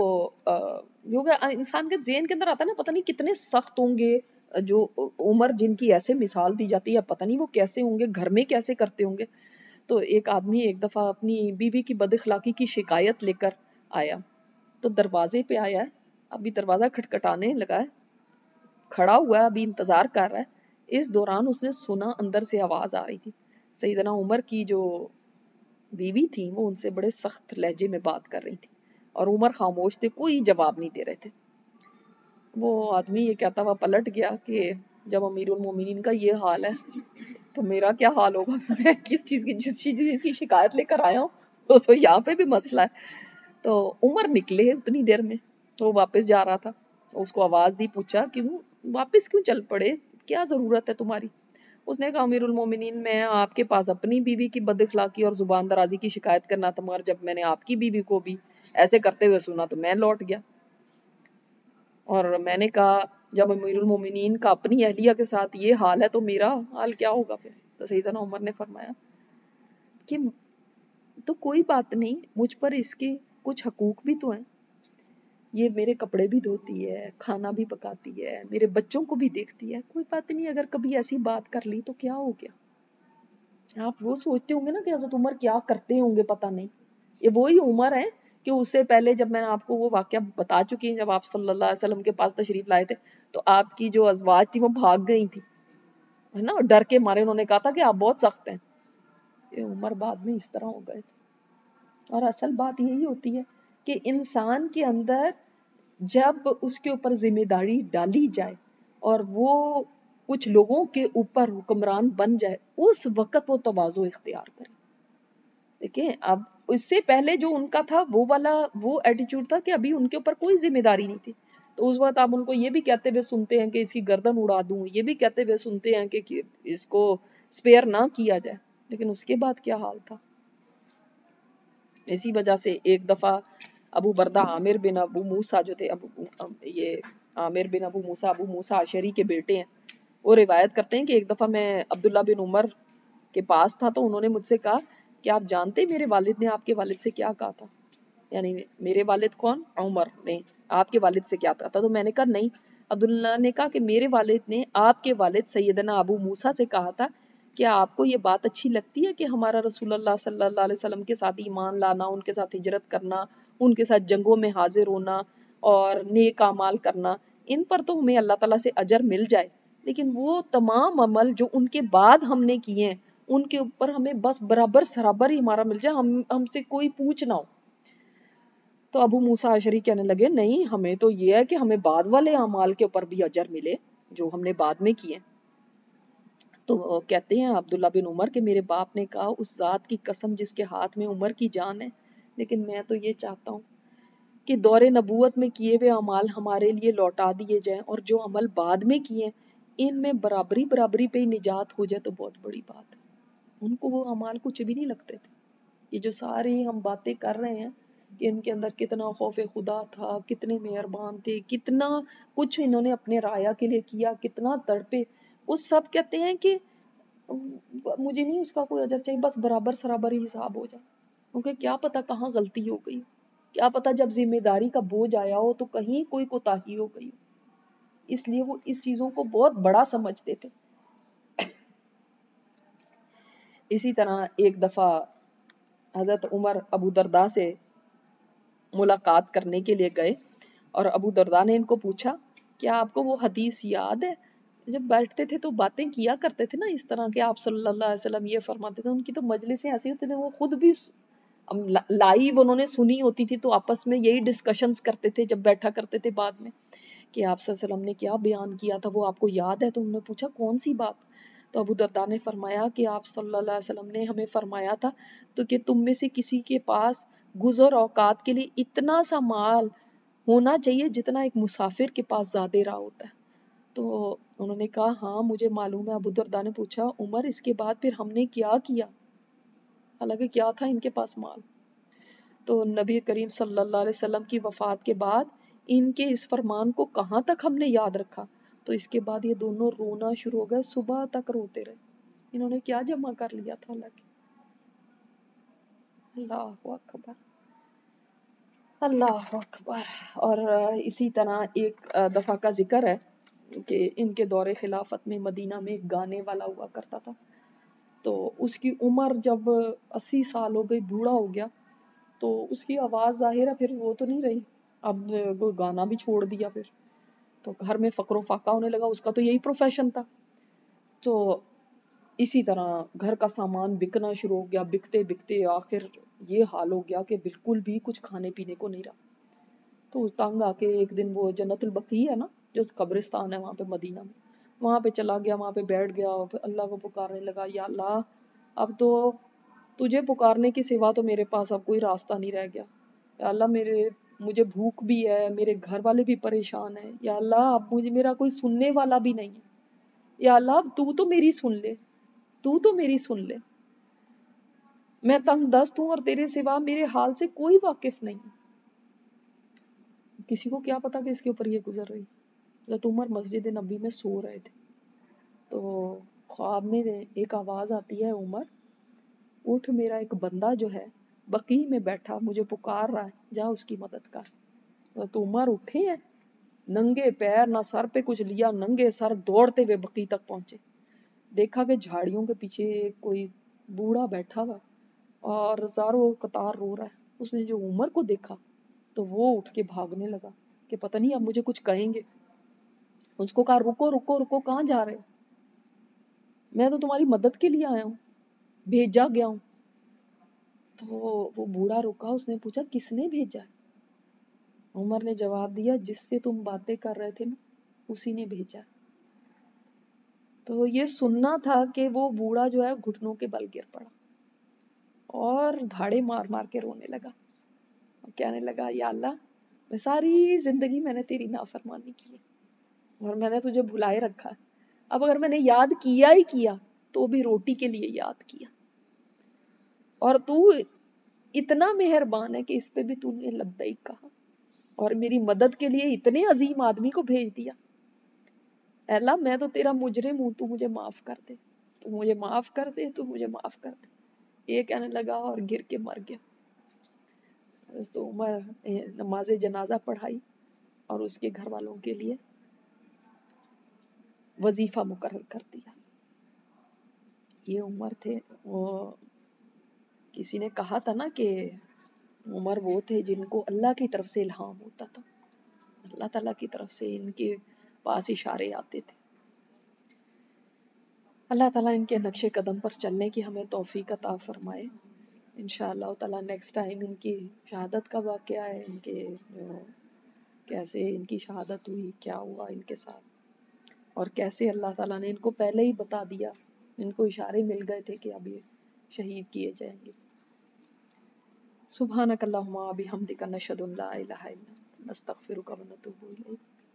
انسان کے ذہن کے اندر آتا ہے نا، پتہ نہیں کتنے سخت ہوں گے جو عمر جن کی ایسے مثال دی جاتی ہے، پتہ نہیں وہ کیسے ہوں گے، گھر میں کیسے کرتے ہوں گے. تو ایک آدمی ایک دفعہ اپنی بیوی کی بد اخلاقی کی شکایت لے کر آیا. تو دروازے پہ آیا ہے، ابھی دروازہ کھٹکھٹانے لگا ہے، کھڑا ہوا ہے، ابھی انتظار کر رہا ہے. اس دوران اس نے سنا اندر سے آواز آ رہی تھی. سیدنا عمر کی جو بیوی تھی وہ ان سے بڑے سخت لہجے میں بات کر رہی تھی اور عمر خاموش تھے، کوئی جواب نہیں دے رہے تھے. وہ آدمی یہ کہتا ہوا پلٹ گیا کہ جب امیر المومنین کا یہ حال ہے تو میرا کیا حال ہوگا، میں کس چیز کی جس چیز کی شکایت لے کر آیا ہوں، تو, تو یہاں پہ بھی مسئلہ ہے. تو عمر نکلے اتنی دیر میں، تو وہ واپس جا رہا تھا، اس کو آواز دی، پوچھا کیوں واپس کیوں چل پڑے، کیا ضرورت ہے تمہاری. اس نے کہا امیر المومنین میں آپ کے پاس اپنی بیوی کی بد اخلاقی اور زبان درازی کی شکایت کرنا تھا، مگر جب میں نے آپ کی بیوی کو بھی ایسے کرتے ہوئے سنا تو میں لوٹ گیا. اور میں نے کہا جب امیر المومنین کا اپنی اہلیہ کے ساتھ یہ حال ہے تو میرا حال کیا ہوگا پھر. تو سیدنا عمر نے فرمایا کہ تو کوئی بات نہیں، مجھ پر اس کے کچھ حقوق بھی تو ہیں، یہ میرے کپڑے بھی دھوتی ہے، کھانا بھی پکاتی ہے، میرے بچوں کو بھی دیکھتی ہے، کوئی بات نہیں، اگر کبھی ایسی بات کر لی تو کیا ہو گیا. آپ وہ سوچتے ہوں گے نا کہ حضرت عمر کیا کرتے ہوں گے، پتہ نہیں. یہ وہی عمر ہے کہ اس سے پہلے جب میں نے آپ کو وہ واقعہ بتا چکی ہوں، جب آپ صلی اللہ علیہ وسلم کے پاس تشریف لائے تھے تو آپ کی جو ازواج تھی وہ بھاگ گئی تھی، ہے نا، ڈر کے مارے انہوں نے کہا تھا کہ آپ بہت سخت ہیں. یہ عمر بعد میں اس طرح ہو گئے تھے. اور اصل بات یہی ہوتی ہے کہ انسان کے اندر جب اس کے اوپر ذمہ داری ڈالی جائے اور وہ کچھ لوگوں کے اوپر حکمران بن جائے، اس وقت وہ تواضع اختیار کرے. دیکھیں اب اس سے پہلے جو ان کا تھا وہ والا وہ ایٹیچیوڈ تھا کہ ابھی ان کے اوپر کوئی ذمہ داری نہیں تھی، تو اس وقت آپ ان کو یہ بھی کہتے ہوئے سنتے ہیں کہ اس کی گردن اڑا دوں، یہ بھی کہتے ہوئے سنتے ہیں کہ اس کو سپیئر نہ کیا جائے. لیکن اس کے بعد کیا حال تھا. اسی وجہ سے ایک دفعہ ابو بردہ عامر بن ابو موسیٰ جو تھے، ابو یہ عامر بن ابو موسیٰ ابو موسیٰ اشعری کے بیٹے ہیں، وہ روایت کرتے ہیں کہ ایک دفعہ میں عبداللہ بن عمر کے پاس تھا تو انہوں نے مجھ سے کہا کہ آپ جانتے میرے والد نے آپ کے والد سے کیا کہا تھا، یعنی میرے والد کون، عمر نے آپ کے والد سے کیا کہا تھا. تو میں نے کہا نہیں. عبداللہ نے کہا کہ میرے والد نے آپ کے والد سیدنا ابو موسیٰ سے کہا تھا کیا آپ کو یہ بات اچھی لگتی ہے کہ ہمارا رسول اللہ صلی اللہ علیہ وسلم کے ساتھ ایمان لانا، ان کے ساتھ ہجرت کرنا، ان کے ساتھ جنگوں میں حاضر ہونا اور نیک اعمال کرنا، ان پر تو ہمیں اللہ تعالیٰ سے اجر مل جائے، لیکن وہ تمام عمل جو ان کے بعد ہم نے کیے ہیں ان کے اوپر ہمیں بس برابر سرابر ہی ہمارا مل جائے، ہم ہم سے کوئی پوچھ نہ ہو. تو ابو موسیٰ اشعری کہنے لگے نہیں، ہمیں تو یہ ہے کہ ہمیں بعد والے اعمال کے اوپر بھی اجر ملے جو ہم نے بعد میں کیے. تو کہتے ہیں عبداللہ بن عمر کہ میرے باپ نے کہا اس ذات کی قسم جس کے ہاتھ میں عمر کی جان ہے، لیکن میں تو یہ چاہتا ہوں کہ دور نبوت میں کیے ہوئے اعمال ہمارے لیے لوٹا دیے جائیں اور جو عمل بعد میں کیے ان میں برابری برابری پہ نجات ہو جائے تو بہت بڑی بات ہے. ان کو وہ اعمال کچھ بھی نہیں لگتے تھے. یہ جو ساری ہم باتیں کر رہے ہیں کہ ان کے اندر کتنا خوف خدا تھا، کتنے مہربان تھے، کتنا کچھ انہوں نے اپنے رایا کے لیے کیا، کتنا تڑپے، وہ سب کہتے ہیں کہ مجھے نہیں اس کا کوئی اجر چاہیے، بس برابر سرابر ہی حساب ہو جائے. کیونکہ کیا پتا کہاں غلطی ہو گئی، کیا پتا جب ذمہ داری کا بوجھ آیا ہو تو کہیں کوئی کوتاہی ہو گئی. اس لیے وہ اس چیزوں کو بہت بڑا سمجھتے تھے. اسی طرح ایک دفعہ حضرت عمر ابو درداء سے ملاقات کرنے کے لیے گئے اور ابو درداء نے ان کو پوچھا کیا آپ کو وہ حدیث یاد ہے، جب بیٹھتے تھے تو باتیں کیا کرتے تھے نا اس طرح کہ آپ صلی اللہ علیہ وسلم یہ فرماتے تھے. ان کی تو مجلسیں ایسی ہوتی تھیں، وہ خود بھی لائیو انہوں نے سنی ہوتی تھی تو آپس میں یہی ڈسکشنز کرتے تھے جب بیٹھا کرتے تھے بعد میں کہ آپ صلی اللہ علیہ وسلم نے کیا بیان کیا تھا، وہ آپ کو یاد ہے. تو انہوں نے پوچھا کون سی بات. تو ابو درداء نے فرمایا کہ آپ صلی اللہ علیہ وسلم نے ہمیں فرمایا تھا تو کہ تم میں سے کسی کے پاس گزر اوقات کے لیے اتنا سا مال ہونا چاہیے جتنا ایک مسافر کے پاس زیادہ راہ ہوتا ہے. تو انہوں نے کہا ہاں مجھے معلوم ہے. ابو درداء نے پوچھا عمر اس کے بعد پھر ہم نے کیا کیا، حالانکہ کیا تھا ان کے پاس مال. تو نبی کریم صلی اللہ علیہ وسلم کی وفات کے بعد ان کے اس فرمان کو کہاں تک ہم نے یاد رکھا. تو اس کے بعد یہ دونوں رونا شروع ہو گئے، صبح تک روتے رہے. انہوں نے کیا جمع کر لیا تھا اللہ کی. اللہ اکبر، اللہ اکبر. اور اسی طرح ایک دفعہ کا ذکر ہے کہ ان کے دور خلافت میں مدینہ میں ایک گانے والا ہوا کرتا تھا. تو اس کی عمر جب اسی سال ہو گئی، بوڑھا ہو گیا، تو اس کی آواز ظاہر ہے پھر وہ تو نہیں رہی، اب وہ گانا بھی چھوڑ دیا. پھر تو گھر میں فقر و فاقہ ہونے لگا، اس کا تو یہی پروفیشن تھا. تو اسی طرح گھر کا سامان بکنا شروع ہو گیا، بکتے بکتے آخر یہ حال ہو گیا کہ بالکل بھی کچھ کھانے پینے کو نہیں رہا. تو تنگ آ کے ایک دن وہ جنت البقیع ہے نا، جو قبرستان ہے وہاں پہ مدینہ میں، وہاں پہ چلا گیا، وہاں پہ بیٹھ گیا اور پھر اللہ کو پکارنے لگا، یا اللہ اب تو تجھے پکارنے کے سوا تو میرے پاس اب کوئی راستہ نہیں رہ گیا. یا اللہ میرے مجھے بھوک بھی ہے، میرے گھر والے بھی پریشان ہیں، یا اللہ اب مجھے میرا کوئی سننے والا بھی نہیں ہے. یا اللہ اب تو تو میری سن لے، تو تو میری سن لے. میں تنگ دست ہوں اور تیرے سوا میرے حال سے کوئی واقف نہیں. کسی کو کیا پتا کہ اس کے اوپر یہ گزر رہی. حضرت عمر مسجد نبی میں سو رہے تھے، تو خواب میں ایک آواز آتی ہے، عمر اٹھ، میرا ایک بندہ جو ہے بقیع میں بیٹھا مجھے پکار رہا ہے، جا اس کی مدد کر. حضرت عمر اٹھے ہیں، ننگے پیر، نہ سر پہ کچھ لیا، ننگے سر دوڑتے ہوئے بقیع تک پہنچے. دیکھا کہ جھاڑیوں کے پیچھے کوئی بوڑھا بیٹھا ہوا اور زاروں قطار رو رہا ہے. اس نے جو عمر کو دیکھا تو وہ اٹھ کے بھاگنے لگا کہ پتہ نہیں اب مجھے کچھ کہیں گے. اس کو کہا رکو رکو رکو، کہاں جا رہے ہو؟ میں تو تمہاری مدد کے لیے آیا ہوں، بھیجا گیا ہوں. تو وہ بوڑھا رکا، اس نے پوچھا کس نے بھیجا؟ عمر نے جواب دیا جس سے تم باتیں کر رہے تھے نا، اسی نے بھیجا. تو یہ سننا تھا کہ وہ بوڑھا جو ہے گھٹنوں کے بل گر پڑا اور دھاڑے مار مار کے رونے لگا، کہنے لگا یا اللہ میں ساری زندگی میں نے تیری نافرمانی کی ہے اور میں نے تجھے بھلائے رکھا ہے. اب اگر میں نے یاد کیا ہی کیا تو بھی روٹی کے لیے یاد کیا، اور تو اتنا مہربان ہے کہ اس پہ بھی تو نے لبیک کہا اور میری مدد کے لیے اتنے عظیم آدمی کو بھیج دیا. اے اللہ میں تو تیرا مجرم ہوں، تو مجھے معاف کر دے، تو مجھے معاف کر دے، تو مجھے معاف کر دے. یہ کہنے لگا اور گر کے مر گیا. تو عمر نماز جنازہ پڑھائی اور اس کے گھر والوں کے لیے وظیفہ مقرر کر دیا. یہ عمر تھے، وہ کسی نے کہا تھا نا کہ عمر وہ تھے جن کو اللہ کی طرف سے الہام ہوتا تھا، اللہ تعالیٰ کی طرف سے ان کے پاس اشارے آتے تھے. اللہ تعالیٰ ان کے نقش قدم پر چلنے کی ہمیں توفیق عطا فرمائے. انشاءاللہ تعالیٰ نیکسٹ ٹائم ان کی شہادت کا واقعہ ہے، ان کے کیسے ان کی شہادت ہوئی، کیا ہوا ان کے ساتھ، اور کیسے اللہ تعالیٰ نے ان کو پہلے ہی بتا دیا، ان کو اشارے مل گئے تھے کہ اب یہ شہید کیے جائیں گے. سبحانک اللہم و بحمدک نشہد ان لا الہ الا انت نستغفرک و نتوب الیک.